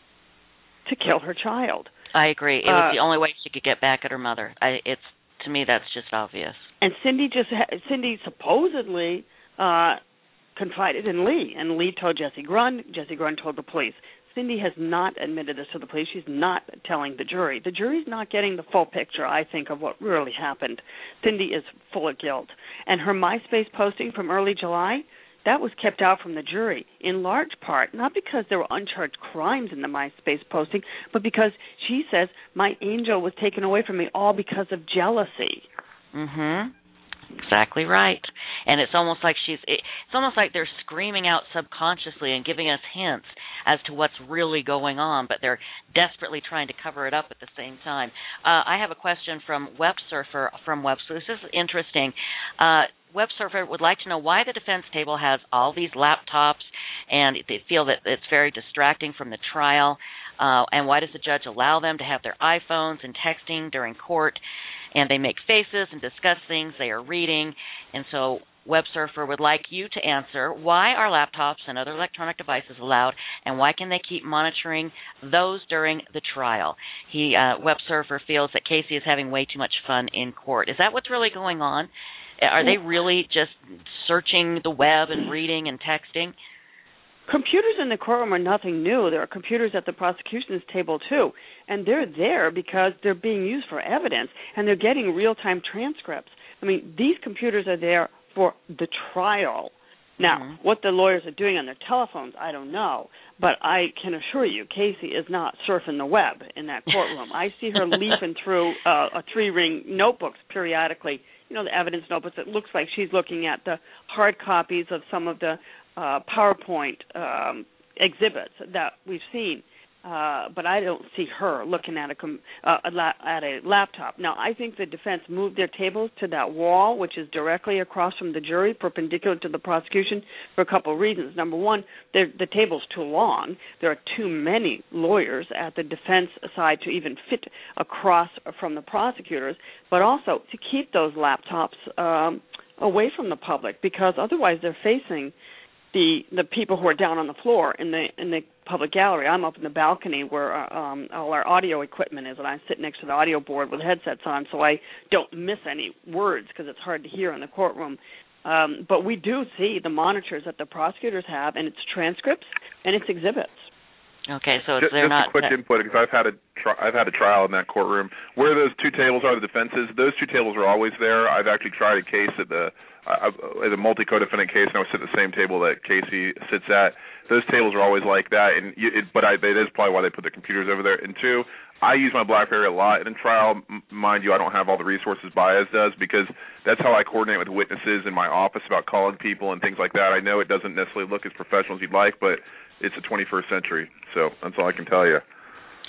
C: to kill her child.
B: I agree. It uh, was the only way she could get back at her mother. I, it's to me, that's just obvious.
C: And Cindy just Cindy supposedly uh, confided in Lee, and Lee told Jesse Grun. Jesse Grun told the police. Cindy has not admitted this to the police. She's not telling the jury. The jury's not getting the full picture, I think, of what really happened. Cindy is full of guilt. And her MySpace posting from early July, that was kept out from the jury, in large part, not because there were uncharged crimes in the MySpace posting, but because she says, my angel was taken away from me all because of jealousy.
B: Mm-hmm. Exactly right. And it's almost like she's it's almost like they're screaming out subconsciously and giving us hints as to what's really going on, but they're desperately trying to cover it up at the same time. Uh, I have a question from WebSurfer from WebSleuth. This is interesting. Uh, WebSurfer would like to know why the defense table has all these laptops, and they feel that it's very distracting from the trial, uh, and why does the judge allow them to have their iPhones and texting during court? And they make faces and discuss things they are reading. And so WebSurfer would like you to answer, why are laptops and other electronic devices allowed, and why can they keep monitoring those during the trial? He, uh, WebSurfer feels that Casey is having way too much fun in court. Is that what's really going on? Are they really just searching the web and reading and texting?
C: Computers in the courtroom are nothing new. There are computers at the prosecution's table, too. And they're there because they're being used for evidence, and they're getting real-time transcripts. I mean, these computers are there for the trial. Now, mm-hmm. what the lawyers are doing on their telephones, I don't know. But I can assure you, Casey is not surfing the web in that courtroom. I see her leafing through uh, a three-ring notebooks periodically, you know, the evidence notebooks. It looks like she's looking at the hard copies of some of the Uh, PowerPoint um, exhibits that we've seen, uh, but I don't see her looking at a, com- uh, a la- at a laptop. Now, I think the defense moved their tables to that wall, which is directly across from the jury, perpendicular to the prosecution, for a couple of reasons. Number one, the table's too long. There are too many lawyers at the defense side to even fit across from the prosecutors, but also to keep those laptops um, away from the public, because otherwise they're facing the the people who are down on the floor in the in the public gallery. I'm up in the balcony where um, all our audio equipment is, and I sit next to the audio board with headsets on, so I don't miss any words because it's hard to hear in the courtroom. Um, but we do see the monitors that the prosecutors have, and it's transcripts and it's exhibits.
B: Okay, so
D: just,
B: they're
D: just
B: not.
D: a quick input, because I've had a tri- I've had a trial in that courtroom where those two tables are, the defenses. Those two tables are always there. I've actually tried a case at the uh, at a multi-co-defendant case, and I was sitting at the same table that Casey sits at. Those tables are always like that, and you, it, but I, it is probably why they put the computers over there. And two, I use my BlackBerry a lot in trial. Mind you, I don't have all the resources Baez does, because that's how I coordinate with witnesses in my office about calling people and things like that. I know it doesn't necessarily look as professional as you'd like, but it's the twenty-first century, so that's all I can tell you.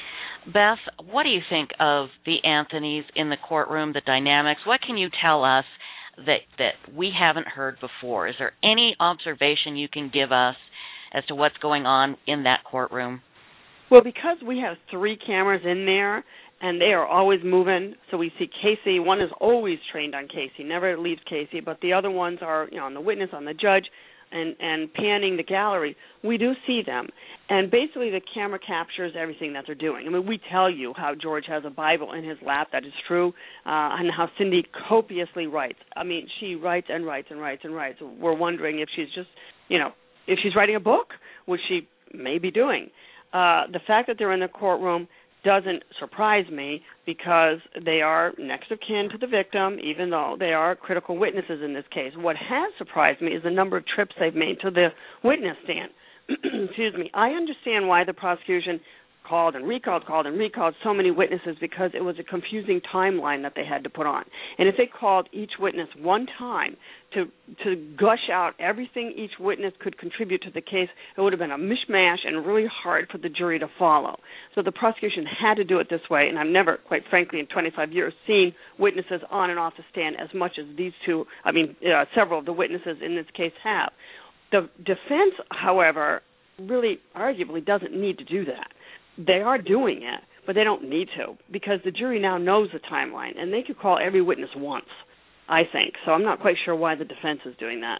B: Beth, what do you think of the Anthonys in the courtroom, the dynamics? What can you tell us that, that we haven't heard before? Is there any observation you can give us as to what's going on in that courtroom?
C: Well, because we have three cameras in there, and they are always moving, so we see Casey. One is always trained on Casey, never leaves Casey, but the other ones are, you know, on the witness, on the judge, and, and panning the gallery. We do see them. And basically the camera captures everything that they're doing. I mean, we tell you how George has a Bible in his lap. That is true. Uh, and how Cindy copiously writes. I mean, she writes and writes and writes and writes. We're wondering if she's just, you know, if she's writing a book, which she may be doing. Uh, the fact that they're in the courtroom doesn't surprise me because they are next of kin to the victim, even though they are critical witnesses in this case. What has surprised me is the number of trips they've made to the witness stand. Excuse me. I understand why the prosecution called and recalled, called and recalled so many witnesses because it was a confusing timeline that they had to put on. And if they called each witness one time to to gush out everything each witness could contribute to the case, it would have been a mishmash and really hard for the jury to follow. So the prosecution had to do it this way, and I've never, quite frankly, in twenty-five years, seen witnesses on and off the stand as much as these two, I mean, uh, several of the witnesses in this case have. The defense, however, really arguably doesn't need to do that. They are doing it, but they don't need to because the jury now knows the timeline, and they could call every witness once, I think. So I'm not quite sure why the defense is doing that.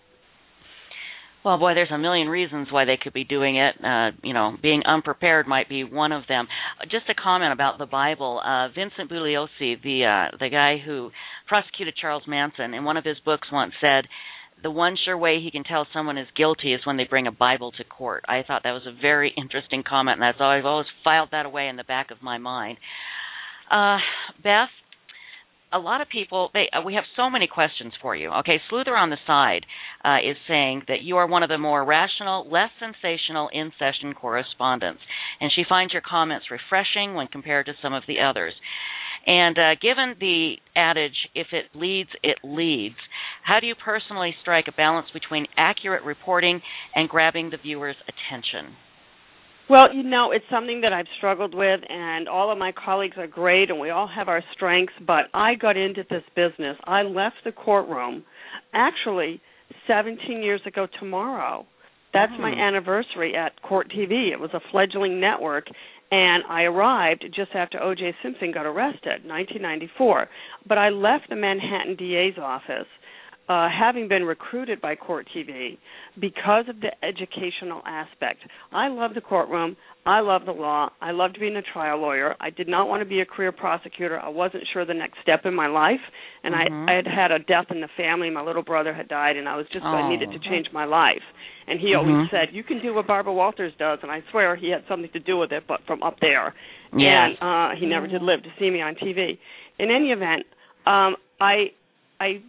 B: Well, boy, there's a million reasons why they could be doing it. Uh, you know, being unprepared might be one of them. Just a comment about the Bible. Uh, Vincent Bugliosi, the uh, the guy who prosecuted Charles Manson, in one of his books once said, the one sure way he can tell someone is guilty is when they bring a Bible to court. I thought that was a very interesting comment, and that's I've always filed that away in the back of my mind. Uh, Beth, a lot of people, they, uh, we have so many questions for you. Okay, Sleuther on the side uh, is saying that you are one of the more rational, less sensational in-session correspondents, and she finds your comments refreshing when compared to some of the others. And uh, given the adage, if it leads, it leads, how do you personally strike a balance between accurate reporting and grabbing the viewer's attention?
C: Well, you know, it's something that I've struggled with, and all of my colleagues are great, and we all have our strengths, but I got into this business. I left the courtroom actually seventeen years ago tomorrow. That's mm. my anniversary at Court T V. It was a fledgling network, and I arrived just after O J Simpson got arrested, nineteen ninety-four. But I left the Manhattan D A's office, uh, having been recruited by Court T V, because of the educational aspect. I love the courtroom. I love the law. I loved being a trial lawyer. I did not want to be a career prosecutor. I wasn't sure the next step in my life, and mm-hmm. I, I had had a death in the family. My little brother had died, and I was just, oh. I needed to change my life. And he mm-hmm. always said, you can do what Barbara Walters does, and I swear he had something to do with it, but from up there.
B: Yes.
C: And uh, he never did live to see me on T V. In any event, um, I I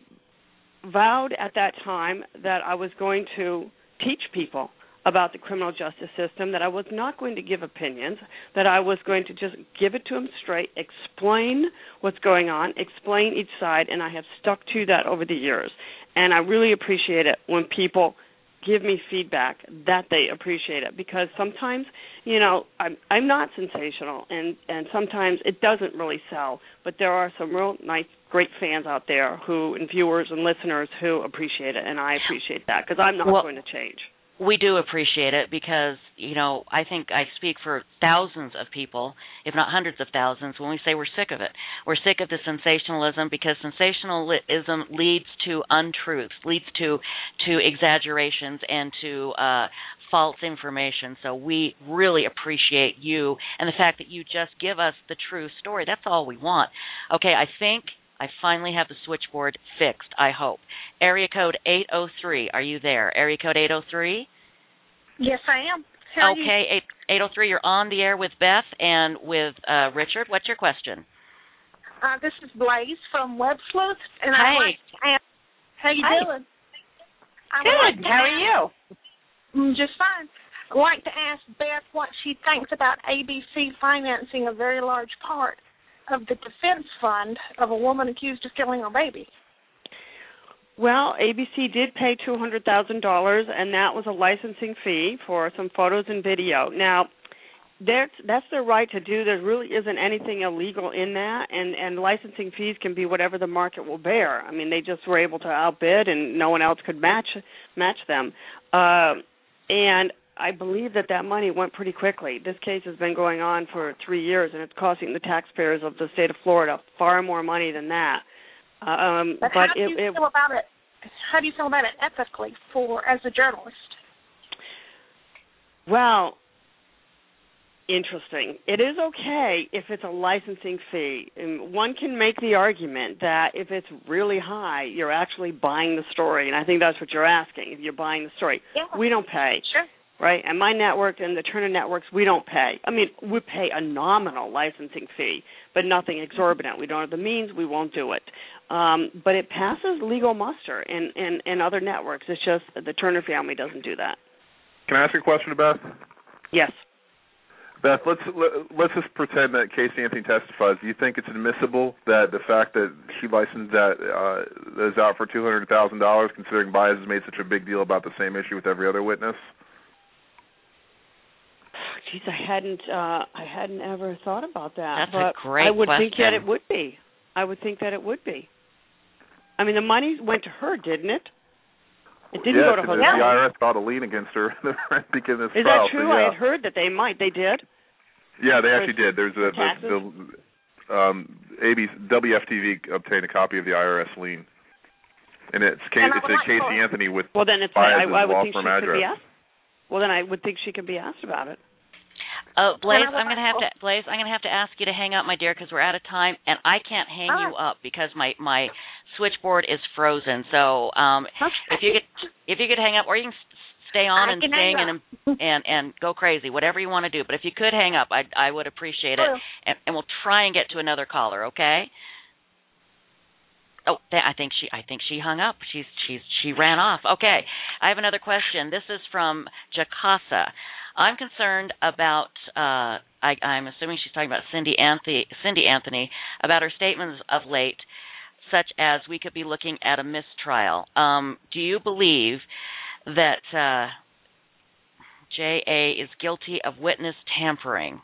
C: vowed at that time that I was going to teach people about the criminal justice system, that I was not going to give opinions, that I was going to just give it to them straight, explain what's going on, explain each side, and I have stuck to that over the years. And I really appreciate it when people give me feedback that they appreciate it, because sometimes, you know, I'm I'm not sensational, and, and sometimes it doesn't really sell, but there are some real nice, great fans out there who, and viewers and listeners who appreciate it, and I appreciate that, because I'm not
B: well,
C: going to change.
B: We do appreciate it because, you know, I think I speak for thousands of people, if not hundreds of thousands, when we say we're sick of it. We're sick of the sensationalism because sensationalism leads to untruths, leads to to exaggerations and to uh, false information. So we really appreciate you and the fact that you just give us the true story. That's all we want. Okay, I think I finally have the switchboard fixed, I hope. Area code eight oh three, are you there? Area code eight oh three?
E: Yes, I am. How
B: okay, eight oh three, you're on the air with Beth and with uh, Richard. What's your question?
E: Uh, this is Blaze from Web Sleuth. And
B: Hi.
E: I'd like to ask, how you
B: Hi.
E: doing? Good. Like how are you? Mm, just fine. I'd like to ask Beth what she thinks about A B C financing a very large part of the defense fund of a woman accused of killing her baby.
C: Well, A B C did pay two hundred thousand dollars, and that was a licensing fee for some photos and video. Now, That's that's their right to do. There really isn't anything illegal in that, and and licensing fees can be whatever the market will bear. I mean, they just were able to outbid, and no one else could match match them. Uh, and I believe that that money went pretty quickly. This case has been going on for three years, and it's costing the taxpayers of the state of Florida far more money than that. Um,
E: but,
C: but
E: how do
C: it,
E: you
C: it,
E: feel about it? How do you feel about it ethically for as a journalist?
C: Well, interesting. It is okay if it's a licensing fee. And one can make the argument that if it's really high, you're actually buying the story, and I think that's what you're asking, if you're buying the story.
E: Yeah.
C: We don't pay.
E: Sure.
C: Right? And my network and the Turner networks, we don't pay. I mean, we pay a nominal licensing fee, but nothing exorbitant. We don't have the means, we won't do it. Um, but it passes legal muster in, in, in other networks. It's just the Turner family doesn't do that.
D: Can I ask you a question, Beth?
C: Yes.
D: Beth, let's let's just pretend that Casey Anthony testifies. Do you think it's admissible that the fact that she licensed that uh, is out for two hundred thousand dollars, considering Baez has made such a big deal about the same issue with every other witness?
C: Geez, I hadn't uh, I hadn't ever thought about that.
B: That's
C: but
B: a great
C: I would
B: question.
C: think that it would be. I would think that it would be. I mean, the money went to her, didn't it? It didn't
D: yeah,
C: go to her.
D: The I R S filed a lien against her because of this
C: Is
D: trial.
C: that true?
D: So, yeah.
C: I had heard that they might. They did.
D: Yeah, they actually did. There's a
C: taxes?
D: the, the um, A B W F T V obtained a copy of the I R S lien, and it's Casey,
E: and
D: it's a
E: like
D: Casey
E: her.
D: Anthony with
C: well, then it's
D: Baez's
C: I, I would
D: law
C: think she
D: firm
C: could
D: address.
C: be asked. Well, then I would think she could be asked about it.
B: Uh, Blaze,
E: And I
B: I'm going to have to Blaze, I'm going to have to ask you to hang up, my dear, because we're out of time, and I can't hang
E: Oh.
B: you up because my, my switchboard is frozen. So um,
E: Okay.
B: if you could if you could hang up, or you can s- stay on
E: I
B: and
E: can
B: sing
E: hang
B: and and and go crazy, whatever you want to do. But if you could hang up, I I would appreciate it,
E: Sure.
B: and, and we'll try and get to another caller. Okay. Oh, th- I think she. I think she hung up. She's she's she ran off. Okay, I have another question. This is from Jacasa. I'm concerned about. Uh, I, I'm assuming she's talking about Cindy Anthony. Cindy Anthony about her statements of late, such as we could be looking at a mistrial. Um, do you believe that uh, J A is guilty of witness tampering?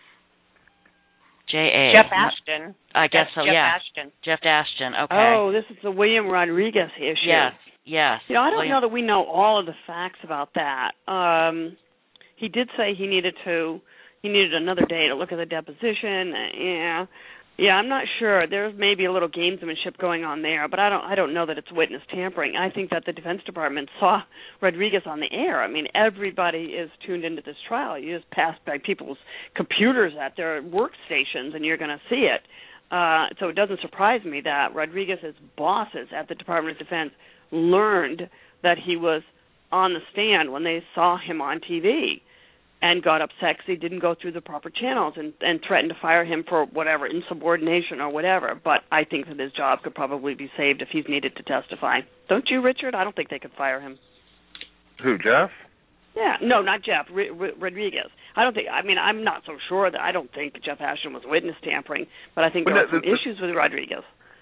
B: J A.
H: Jeff Ashton.
B: I guess
H: That's
B: so.
H: Jeff
B: yeah.
H: Ashton.
B: Jeff Ashton. Okay.
C: Oh, this is the William Rodriguez issue.
B: Yes. Yes.
C: You know, I don't
B: William.
C: know that we know all of the facts about that. Um, he did say he needed to, he needed another day to look at the deposition. Uh, yeah, yeah, I'm not sure. There's maybe a little gamesmanship going on there, but I don't, I don't know that it's witness tampering. I think that the Defense Department saw Rodriguez on the air. I mean, everybody is tuned into this trial. You just pass by people's computers at their workstations, and you're going to see it. Uh, so it doesn't surprise me that Rodriguez's bosses at the Department of Defense learned that he was on the stand when they saw him on T V and got upset because he didn't go through the proper channels and, and threatened to fire him for whatever, insubordination or whatever. But I think that his job could probably be saved if he's needed to testify. Don't you, Richard? I don't think they could fire him.
D: Who, Jeff?
C: Yeah, no, not Jeff, R- R- Rodriguez. I don't think, I mean, I'm not so sure that I don't think Jeff Ashton was witness tampering, but I think
D: But
C: there
D: the-
C: are some
D: the-
C: issues with Rodriguez.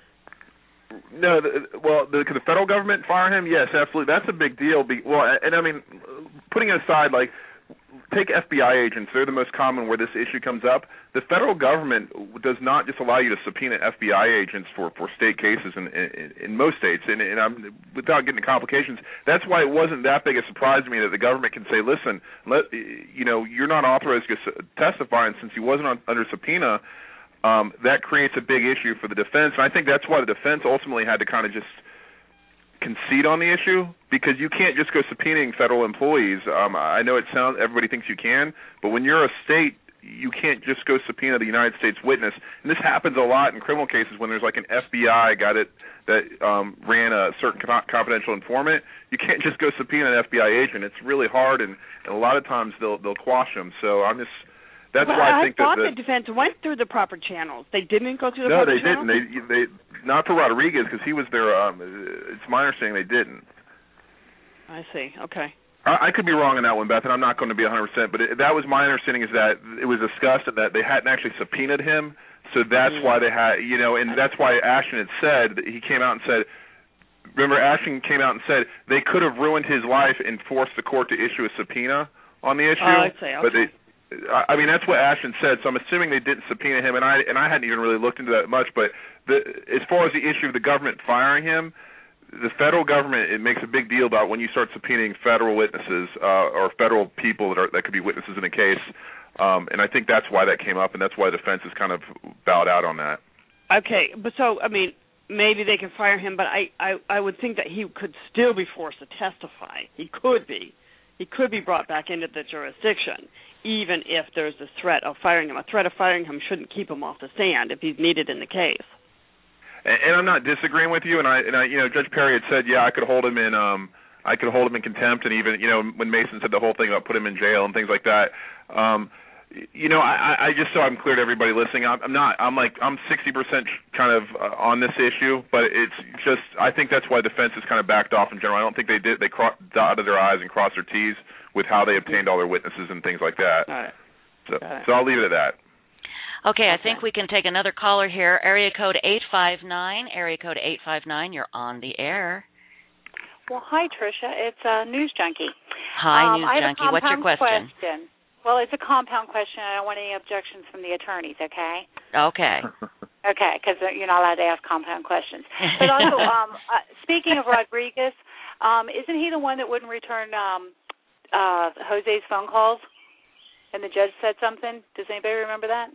D: No, the, well, the, could the federal government fire him? Yes, absolutely. That's a big deal. Be, well, and I mean, putting it aside, like, take F B I agents. They're the most common where this issue comes up. The federal government does not just allow you to subpoena F B I agents for, for state cases in, in, in most states. And, and I'm, without getting into complications, that's why it wasn't that big a surprise to me that the government can say, listen, let you know, you're not authorized to testify, and since he wasn't on, under subpoena, Um, that creates a big issue for the defense, and I think that's why the defense ultimately had to kind of just concede on the issue, because you can't just go subpoenaing federal employees. Um, I know it sounds everybody thinks you can, but when you're a state, you can't just go subpoena the United States witness. And this happens a lot in criminal cases when there's like an F B I guy that that um, ran a certain confidential informant. You can't just go subpoena an F B I agent. It's really hard, and, and a lot of times they'll they'll quash them. So I'm just. That's
C: well,
D: why I think
C: thought
D: that
C: the, the defense went through the proper channels. They didn't go through the
D: no,
C: proper
D: they
C: channels?
D: didn't. They they not for Rodriguez because he was there. Um, it's my understanding they didn't.
C: I see. Okay.
D: I, I could be wrong on that one, Beth, and I'm not going to be one hundred percent. But it, that was my understanding is that it was discussed and that they hadn't actually subpoenaed him, so that's
C: Mm-hmm.
D: why they had, you know, and that's why Ashton had said he came out and said. Remember, Ashton came out and said they could have ruined his life and forced the court to issue a subpoena on the issue,
C: Oh, I see. Okay.
D: but they. I mean, that's what Ashton said. So I'm assuming they didn't subpoena him, and I and I hadn't even really looked into that much. But the, as far as the issue of the government firing him, the federal government, it makes a big deal about when you start subpoenaing federal witnesses uh, or federal people that are that could be witnesses in a case. Um, and I think that's why that came up, and that's why the defense has kind of bowed out on that.
C: Okay, but so I mean, maybe they can fire him, but I, I, I would think that he could still be forced to testify. He could be. He could be brought back into the jurisdiction, even if there's a threat of firing him. A threat of firing him shouldn't keep him off the stand if he's needed in the case.
D: And, and I'm not disagreeing with you. And I, and I, you know, Judge Perry had said, yeah, I could hold him in, um, I could hold him in contempt, and even, you know, when Mason said the whole thing about put him in jail and things like that. Um, You know, I, I just so I'm clear to everybody listening, I'm, I'm not. I'm like I'm sixty percent kind of uh, on this issue, but it's just I think that's why defense has kind of backed off in general. I don't think they did. They cro- dotted their I's and crossed their T's with how they obtained all their witnesses and things like that.
C: All right.
D: So, so I'll leave it at that.
B: Okay, I think we can take another caller here. Area code eight five nine. Area code eight five nine. You're on the air.
H: Well, hi, Tricia. It's a uh, News Junkie.
B: Hi,
H: um,
B: News Junkie. What's your question?
H: question? Well, it's a compound question. I don't want any objections from the attorneys, okay?
B: Okay.
H: Okay, because you're not allowed to ask compound questions. But also, um, uh, speaking of Rodriguez, um, isn't he the one that wouldn't return um, uh, Jose's phone calls? And the judge said something? Does anybody remember that?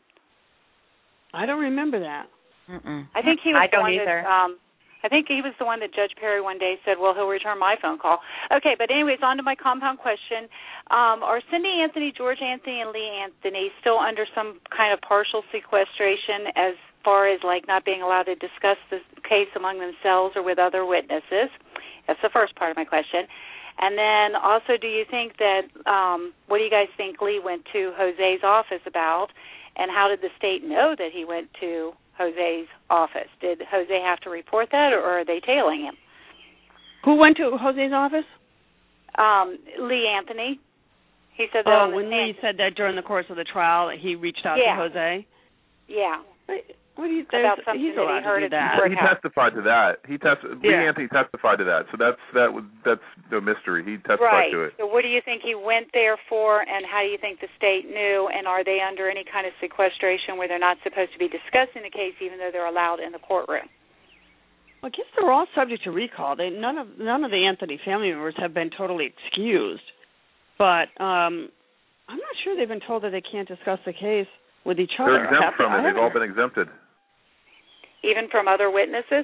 C: I don't remember that.
B: Mm-mm.
H: I think he was
I: I
H: the
I: don't
H: one
I: either.
H: That, um, I think he was the one that Judge Perry one day said, well, he'll return my phone call. Okay, but anyways, on to my compound question. Um, are Cindy Anthony, George Anthony, and Lee Anthony still under some kind of partial sequestration as far as, like, not being allowed to discuss the case among themselves or with other witnesses? That's the first part of my question. And then also, do you think that, um, what do you guys think Lee went to Jose's office about, and how did the state know that he went to Jose's office? Did Jose have to report that, or are they tailing him?
C: Who went to Jose's office?
H: Um, Lee Anthony. He said that
C: Oh,
H: on the
C: when
H: stand.
C: Lee said that during the course of the trial, he reached out
H: Yeah.
C: to Jose?
H: Yeah.
C: What, what do you
H: About
C: think?
H: something
C: He's
H: that he
C: allowed
H: heard
C: to do
H: at
C: that.
H: the
D: He
H: courthouse.
D: testified to that. He test. Lee
C: Yeah.
D: Anthony testified to that. So that's that was that's no mystery. He testified
H: Right.
D: to it.
H: So what do you think he went there for, and how do you think the state knew, and are they under any kind of sequestration where they're not supposed to be discussing the case even though they're allowed in the courtroom?
C: Well, I guess they're all subject to recall. They none of none of the Anthony family members have been totally excused, but um, I'm not sure they've been told that they can't discuss the case with each other.
D: They're exempt
C: Have-
D: from
C: I
D: it. They've
C: haven't-
D: all been exempted.
H: Even from other witnesses?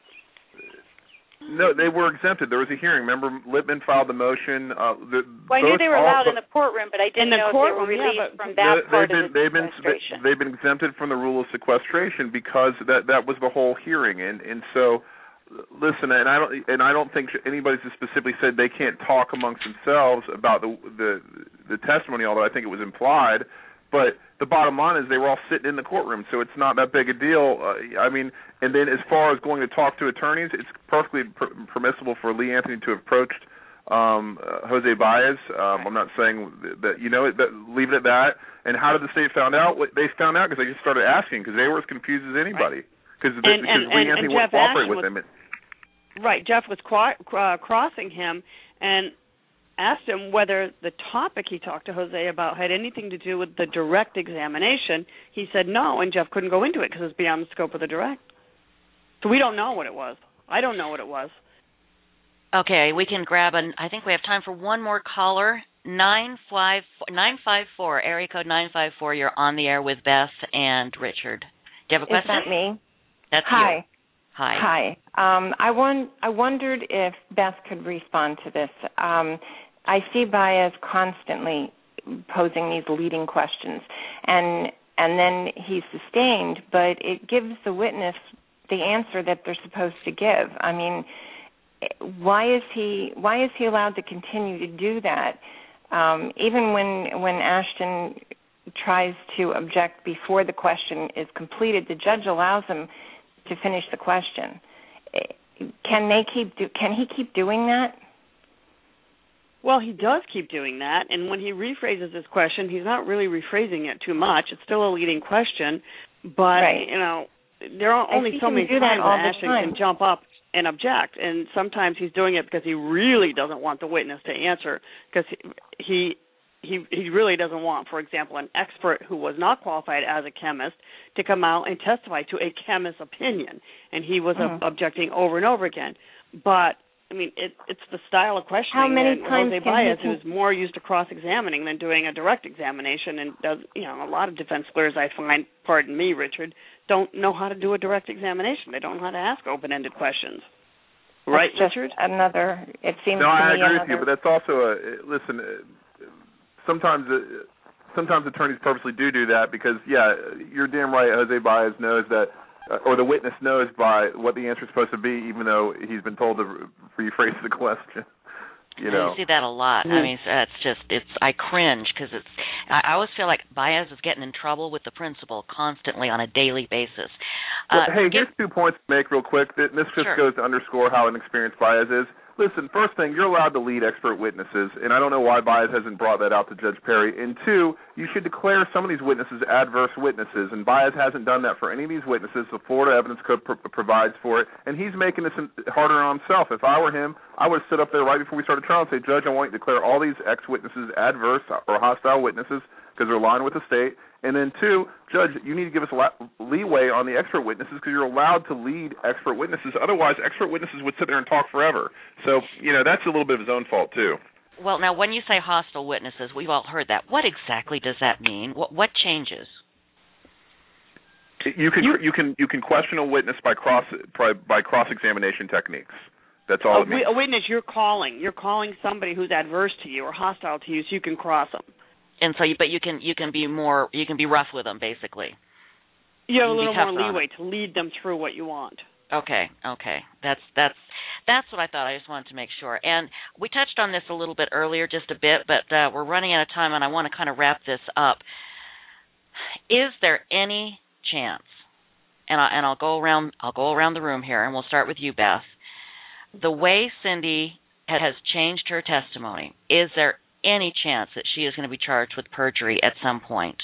D: No, they were exempted. There was a hearing. Remember, Lippman filed the motion. Uh, the,
H: Well, I knew
D: both-
H: they were
D: all-
H: allowed in the courtroom, but I didn't
C: In the
H: know
C: courtroom,
H: if they were
C: yeah,
H: released
C: but
H: from that
D: they,
H: part
D: they've
H: of
D: been,
H: the
D: they've been
H: sequestration.
D: they've been exempted from the rule of sequestration because that that was the whole hearing, and and so listen, and I don't and I don't think anybody's specifically said they can't talk amongst themselves about the the the testimony, although I think it was implied. But the bottom line is they were all sitting in the courtroom, so it's not that big a deal. Uh, I mean, and then as far as going to talk to attorneys, it's perfectly per- permissible for Lee Anthony to have approached um, uh, Jose Baez. Um, I'm not saying that, that you know, that, leave it at that. And how did the state found out? They found out because they just started asking because they were as confused as anybody because
C: And- and-
D: Lee
C: and-
D: Anthony
C: and
D: wouldn't
C: Jeff
D: cooperate
C: Ashton
D: with
C: was-
D: him. It,
C: Right, Jeff was qua- uh, crossing him and asked him whether the topic he talked to Jose about had anything to do with the direct examination. He said no, and Jeff couldn't go into it because it was beyond the scope of the direct. So we don't know what it was. I don't know what it was.
B: Okay, we can grab an. I think we have time for one more caller. Nine five nine five four, area code nine five four. You're on the air with Beth and Richard. Do you have a
G: Is
B: question?
G: that me?
B: That's
G: Hi.
B: you. Hi.
G: Hi. Um, I, won- I wondered if Beth could respond to this. Um, I see Baez constantly posing these leading questions, and and then he's sustained, but it gives the witness the answer that they're supposed to give. I mean, why is he why is he allowed to continue to do that? Um, even when when Ashton tries to object before the question is completed, the judge allows him to finish the question. Can they keep do, can he keep doing that?
C: Well, he does keep doing that, and when he rephrases his question, he's not really rephrasing it too much. It's still a leading question, but,
G: Right.
C: you know, there are
G: I
C: only
G: see
C: so
G: him
C: many
G: do that
C: times
G: all
C: that
G: the
C: Ashton
G: time.
C: can jump up and object, and sometimes he's doing it because he really doesn't want the witness to answer, because he, he he he really doesn't want, for example, an expert who was not qualified as a chemist to come out and testify to a chemist's opinion, and he was mm-hmm. ob- objecting over and over again. But I mean, it, it's the style of questioning.
G: How many
C: that
G: times
C: Jose
G: can
C: Baez,
G: he...
C: who's more used to cross-examining than doing a direct examination, and does, you know, a lot of defense lawyers, I find, pardon me, Richard, don't know how to do a direct examination. They don't know how to ask open-ended questions.
G: That's
C: right,
G: just
C: Richard?
G: Another. It seems.
D: No,
G: to
D: I
G: me
D: agree
G: another...
D: with you, but that's also a listen. Sometimes, uh, sometimes attorneys purposely do do that because, yeah, you're damn right. Jose Baez knows that. Uh, or the witness knows by what the answer is supposed to be, even though he's been told to rephrase the question. You know,
B: you see that a lot. Mm-hmm. I mean, it's just it's. I cringe because it's. I always feel like Baez is getting in trouble with the principal constantly on a daily basis.
D: Well,
B: uh,
D: hey,
B: give,
D: here's two points to make real quick. This just
B: sure.
D: goes to underscore how inexperienced Baez is. Listen, first thing, you're allowed to lead expert witnesses, and I don't know why Baez hasn't brought that out to Judge Perry. And two, you should declare some of these witnesses adverse witnesses, and Baez hasn't done that for any of these witnesses. The Florida Evidence Code pr- provides for it, and he's making this harder on himself. If I were him, I would have stood up there right before we started trial and say, Judge, I want you to declare all these ex-witnesses adverse or hostile witnesses because they're aligned with the state. And then, two, Judge, you need to give us a lot leeway on the expert witnesses because you're allowed to lead expert witnesses. Otherwise, expert witnesses would sit there and talk forever. So, you know, that's a little bit of his own fault, too.
B: Well, now, when you say hostile witnesses, we've all heard that. What exactly does that mean? What, what changes?
D: You can you, you can you can question a witness by cross by cross-examination techniques. That's all
C: a,
D: it means.
C: A witness you're calling, you're calling somebody who's adverse to you or hostile to you, so you can cross them.
B: And so, you, but you can you can be more you can be rough with them, basically.
C: You have a little more leeway to lead them through what you want.
B: Okay, okay, that's that's that's what I thought. I just wanted to make sure. And we touched on this a little bit earlier, just a bit, but uh, we're running out of time, and I want to kind of wrap this up. Is there any chance? And I, and I'll go around I'll go around the room here, and we'll start with you, Beth. The way Cindy has changed her testimony, is there any chance that she is going to be charged with perjury at some point?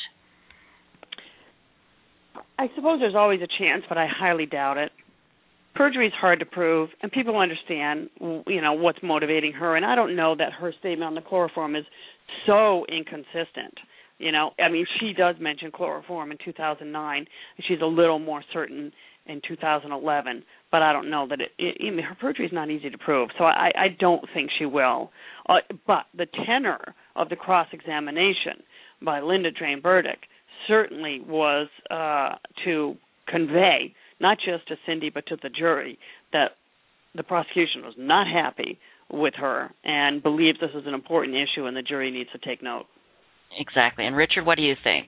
C: I suppose there's always a chance, but I highly doubt it. Perjury is hard to prove, and people understand, you know, what's motivating her. And I don't know that her statement on the chloroform is so inconsistent. You know, I mean, she does mention chloroform in two thousand nine, and she's a little more certain in two thousand eleven. But I don't know that it, it, I mean, her perjury is not easy to prove, so I, I don't think she will. Uh, but the tenor of the cross-examination by Linda Drane Burdick certainly was uh, to convey, not just to Cindy but to the jury, that the prosecution was not happy with her and believes this is an important issue and the jury needs to take note.
B: Exactly. And Richard, what do you think?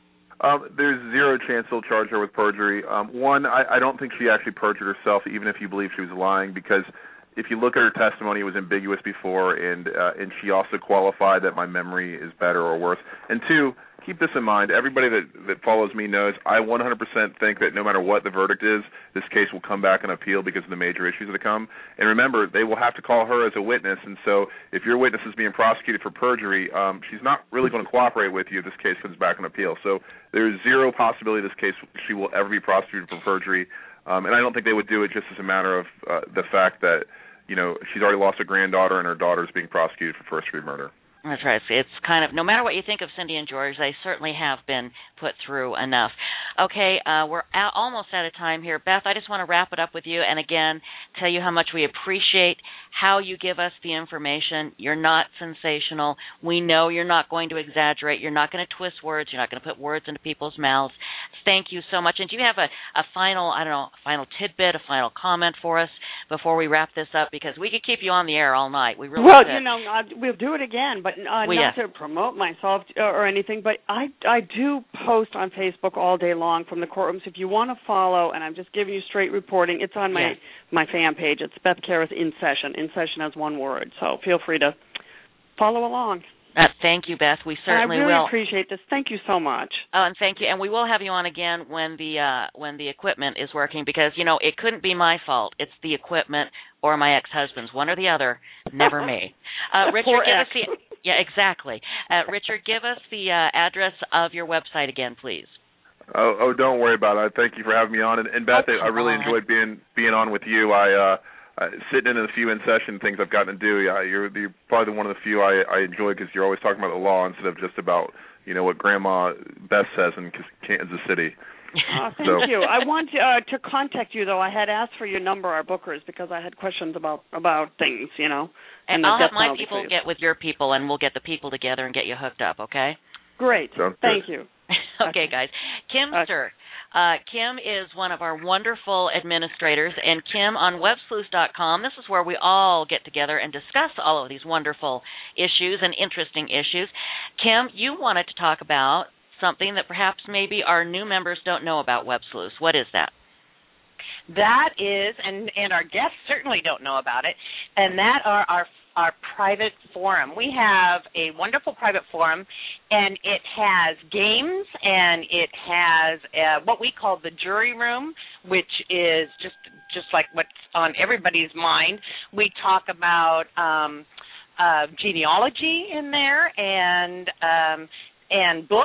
D: Um, there's zero chance they'll charge her with perjury. Um, one, I, I don't think she actually perjured herself, even if you believe she was lying, because if you look at her testimony, it was ambiguous before, and uh, and she also qualified that my memory is better or worse. And two, keep this in mind, everybody that, that follows me knows I one hundred percent think that no matter what the verdict is, this case will come back and appeal because of the major issues that come. And remember, they will have to call her as a witness, and so if your witness is being prosecuted for perjury, um, she's not really going to cooperate with you if this case comes back on appeal. So there's zero possibility this case she will ever be prosecuted for perjury, um, and I don't think they would do it just as a matter of uh, the fact that, you know, she's already lost a granddaughter and her daughter is being prosecuted for first-degree murder.
B: That's right. It's kind of, no matter what you think of Cindy and George, they certainly have been put through enough. Okay, uh, we're out, almost out of time here. Beth, I just want to wrap it up with you and, again, tell you how much we appreciate how you give us the information. You're not sensational. We know you're not going to exaggerate. You're not going to twist words. You're not going to put words into people's mouths. Thank you so much. And do you have a, a final, I don't know, a final tidbit, a final comment for us before we wrap this up? Because we could keep you on the air all night. We really
C: Well,
B: could.
C: you know, uh, we'll do it again, but uh,
B: well,
C: not
B: yeah.
C: to promote myself or anything, but I, I do post on Facebook all day long from the courtrooms. If you want to follow, and I'm just giving you straight reporting, it's on my,
B: yes.
C: my fan page. It's Beth Karas In Session. In Session as one word. So feel free to follow along.
B: Uh, thank you, Beth. We certainly
C: and I really
B: will.
C: appreciate this. Thank you so much.
B: Oh, and thank you. And we will have you on again when the uh, when the equipment is working, because, you know, it couldn't be my fault. It's the equipment or my ex-husband's, one or the other, never me. Uh, Richard,
C: Poor
B: give
C: ex.
B: us the yeah, exactly. Uh, Richard, give us the uh, address of your website again, please.
D: Oh, oh, don't worry about it. Thank you for having me on. And, and Beth,
B: oh,
D: I really
B: on.
D: enjoyed being being on with you. I uh, uh, sitting in a few in-session things I've gotten to do, yeah, you're, you're probably one of the few I, I enjoy because you're always talking about the law instead of just about, you know, what Grandma Beth says in Kansas City.
C: Oh, thank
D: so.
C: you. I want to, uh, to contact you, though. I had asked for your number, our bookers, because I had questions about, about things, you know.
B: And,
C: and
B: I'll have my people phase. get with your people, and we'll get the people together and get you hooked up, okay?
C: Great.
D: Sounds
C: thank
D: good.
C: you.
B: Okay, guys. Kimster. Uh, Kim is one of our wonderful administrators, and Kim on web sleuth dot com. This is where we all get together and discuss all of these wonderful issues and interesting issues. Kim, you wanted to talk about something that perhaps maybe our new members don't know about WebSleuth. What is that?
I: That is, and, and our guests certainly don't know about it, and that are our our private forum. We have a wonderful private forum, and it has games, and it has uh, what we call the jury room, which is just just like what's on everybody's mind. We talk about um, uh, genealogy in there, and um, and books,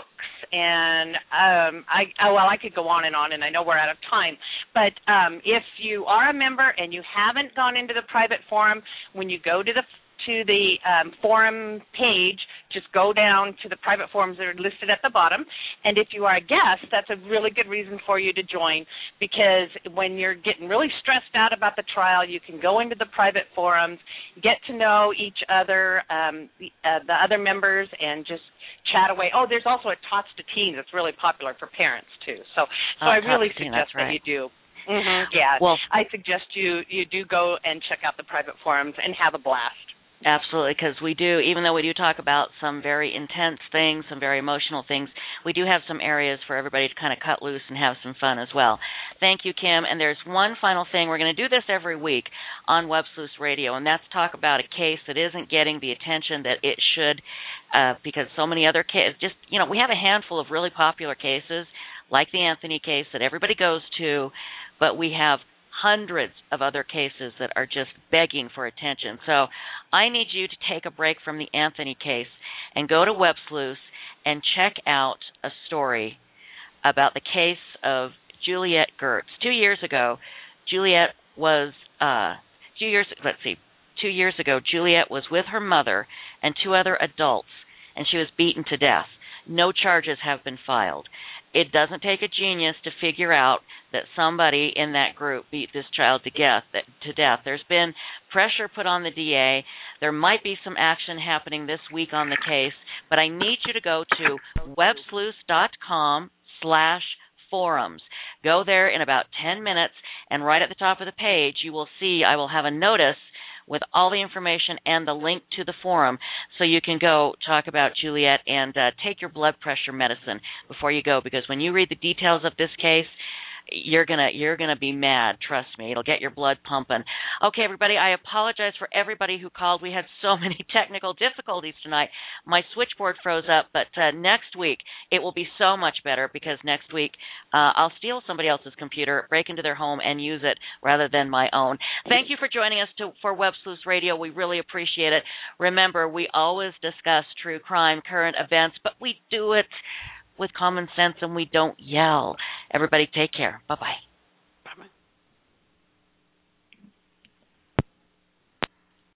I: and um, I oh, well, I could go on and on, and I know we're out of time. But um, if you are a member and you haven't gone into the private forum, when you go to the to the um, forum page, just go down to the private forums that are listed at the bottom. And if you are a guest, that's a really good reason for you to join, because when you're getting really stressed out about the trial, you can go into the private forums, get to know each other, um, the, uh, the other members, and just chat away. Oh, there's also a Tots to Teens that's really popular for parents, too. So, so
B: oh,
I: I really
B: teen,
I: suggest
B: right.
I: that you do. Mm-hmm. Yeah,
B: well,
I: I suggest you, you do go and check out the private forums and have a blast.
B: Absolutely, because we do, even though we do talk about some very intense things, some very emotional things, we do have some areas for everybody to kind of cut loose and have some fun as well. Thank you, Kim. And there's one final thing. We're going to do this every week on WebSleuth Radio, and that's talk about a case that isn't getting the attention that it should, uh, because so many other cases, just, you know, we have a handful of really popular cases, like the Anthony case that everybody goes to, but we have hundreds of other cases that are just begging for attention. So I need you to take a break from the Anthony case and go to WebSleuth and check out a story about the case of Juliet Gertz. Two years ago, Juliet was, uh, two years, let's see, two years ago, Juliet was with her mother and two other adults, and she was beaten to death. No charges have been filed. It doesn't take a genius to figure out that somebody in that group beat this child to death. To death. There's been pressure put on the D A. There might be some action happening this week on the case, but I need you to go to websleuth.com slash forums. Go there in about ten minutes, and right at the top of the page, you will see I will have a notice with all the information and the link to the forum, so you can go talk about Juliet and uh, take your blood pressure medicine before you go, because when you read the details of this case, you're gonna you're gonna be mad. Trust me, it'll get your blood pumping. Okay, everybody, I apologize for everybody who called. We had so many technical difficulties tonight. My switchboard froze up, but uh, next week it will be so much better, because next week uh, I'll steal somebody else's computer, break into their home, and use it rather than my own. Thank you for joining us to, for WebSleuth Radio. We really appreciate it. Remember, we always discuss true crime, current events, but we do it with common sense and we don't yell. Everybody take care. Bye-bye.